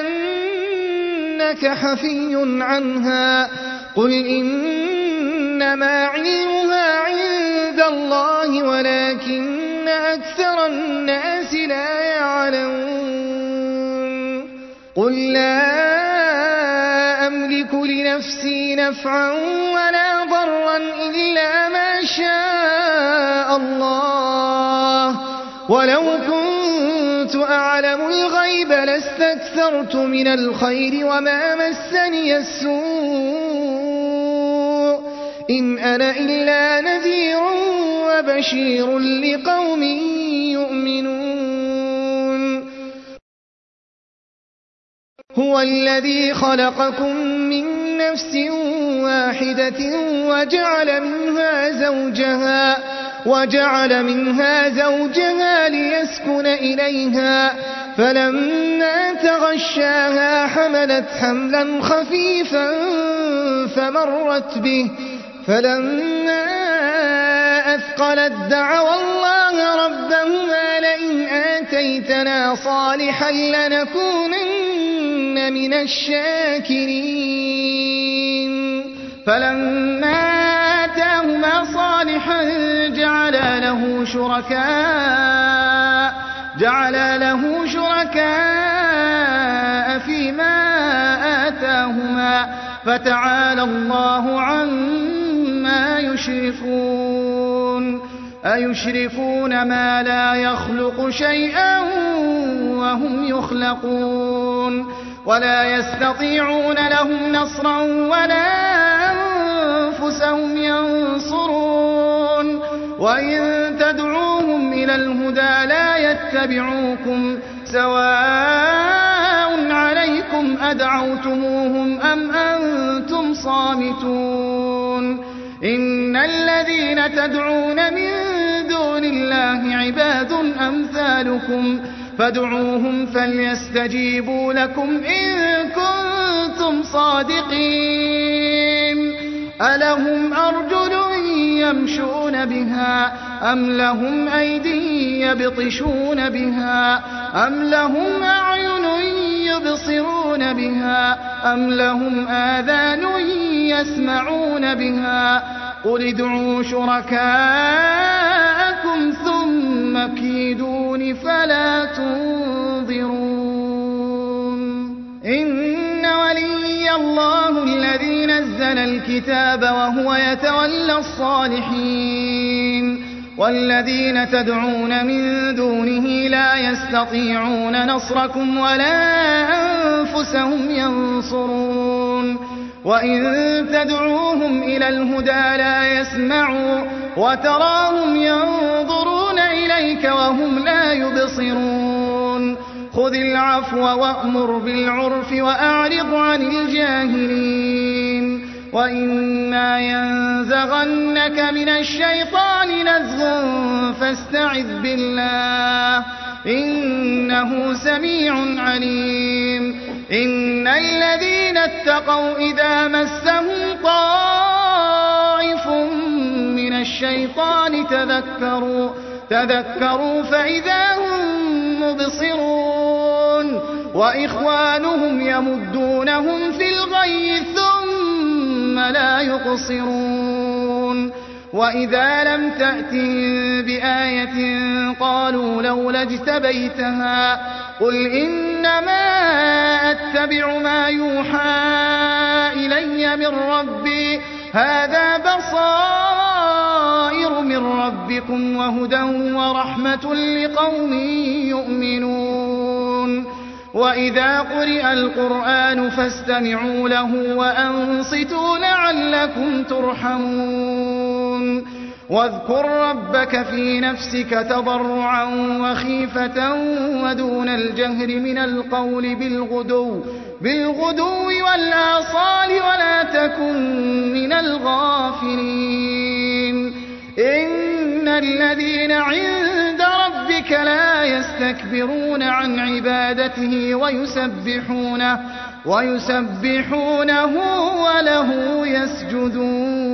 [SPEAKER 2] كأنك حفي عنها قل إنما علمها عند الله ولكن أكثر الناس لا يعلمون قل لا أملك لنفسي نفعا ولا ضرا إلا ما شاء الله ولو كنت أعلم الغيب لاستكثرت من الخير وما مسني السوء إن أنا إلا نذير وبشير لقوم يؤمنون هو الذي خلقكم من نفس واحدة وجعل منها زوجها وجعل منها زوجها ليسكن إليها فلما تغشاها حملت حملا خفيفا فمرت به فلما أثقلت دعوا الله ربهما لئن آتيتنا صالحا لنكونن من الشاكرين فلما آتاهما صالحا جعل له شركاء جعل له شركاء فيما آتاهما فتعالى الله عما يشركون أيشركون ما لا يخلق شيئا وهم يخلقون ولا يستطيعون لهم نصرا ولا أنفسهم ينصرون وإن تدعوهم إلى الهدى لا يتبعوكم سواء عليكم أدعوتموهم أم أنتم صامتون إن الذين تدعون من دون الله عباد أمثالكم فادعوهم فليستجيبوا لكم إن كنتم صادقين ألهم أرجل يمشون بها أم لهم أيدي يبطشون بها أم لهم أعين يبصرون بها أم لهم آذان يسمعون بها قل ادعوا شركاءكم ثم كيدون فلا تنظرون إن ولي الله الذي نزل الكتاب وهو يتولى الصالحين والذين تدعون من دونه لا يستطيعون نصركم ولا أنفسهم ينصرون وإن تدعوهم إلى الهدى لا يسمعوا وتراهم ينظرون إليك وهم لا يبصرون خذ العفو وأمر بالعرف وأعرض عن الجاهلين وإما ينزغنك من الشيطان نزغ فاستعذ بالله إنه سميع عليم إن الذين اتقوا إذا مسهم طائف من الشيطان تذكروا تذكروا فإذا هم مبصرون وإخوانهم يمدونهم في الغي ثم لا يقصرون وإذا لم تأتهم بآية قالوا لولا اجتبيتها قل إنما أتبع ما يوحى إلي من ربي هذا بصائر من ربكم وهدى ورحمة لقوم يؤمنون وإذا قرئ القرآن فاستمعوا له وأنصتوا لعلكم ترحمون واذكر ربك في نفسك تضرعا وخيفة ودون الجهر من القول بالغدو بالغدو والآصال ولا تكن من الغافلين إن الذين عند ربك لا يستكبرون عن عبادته ويسبحونه ويسبحونه وله يسجدون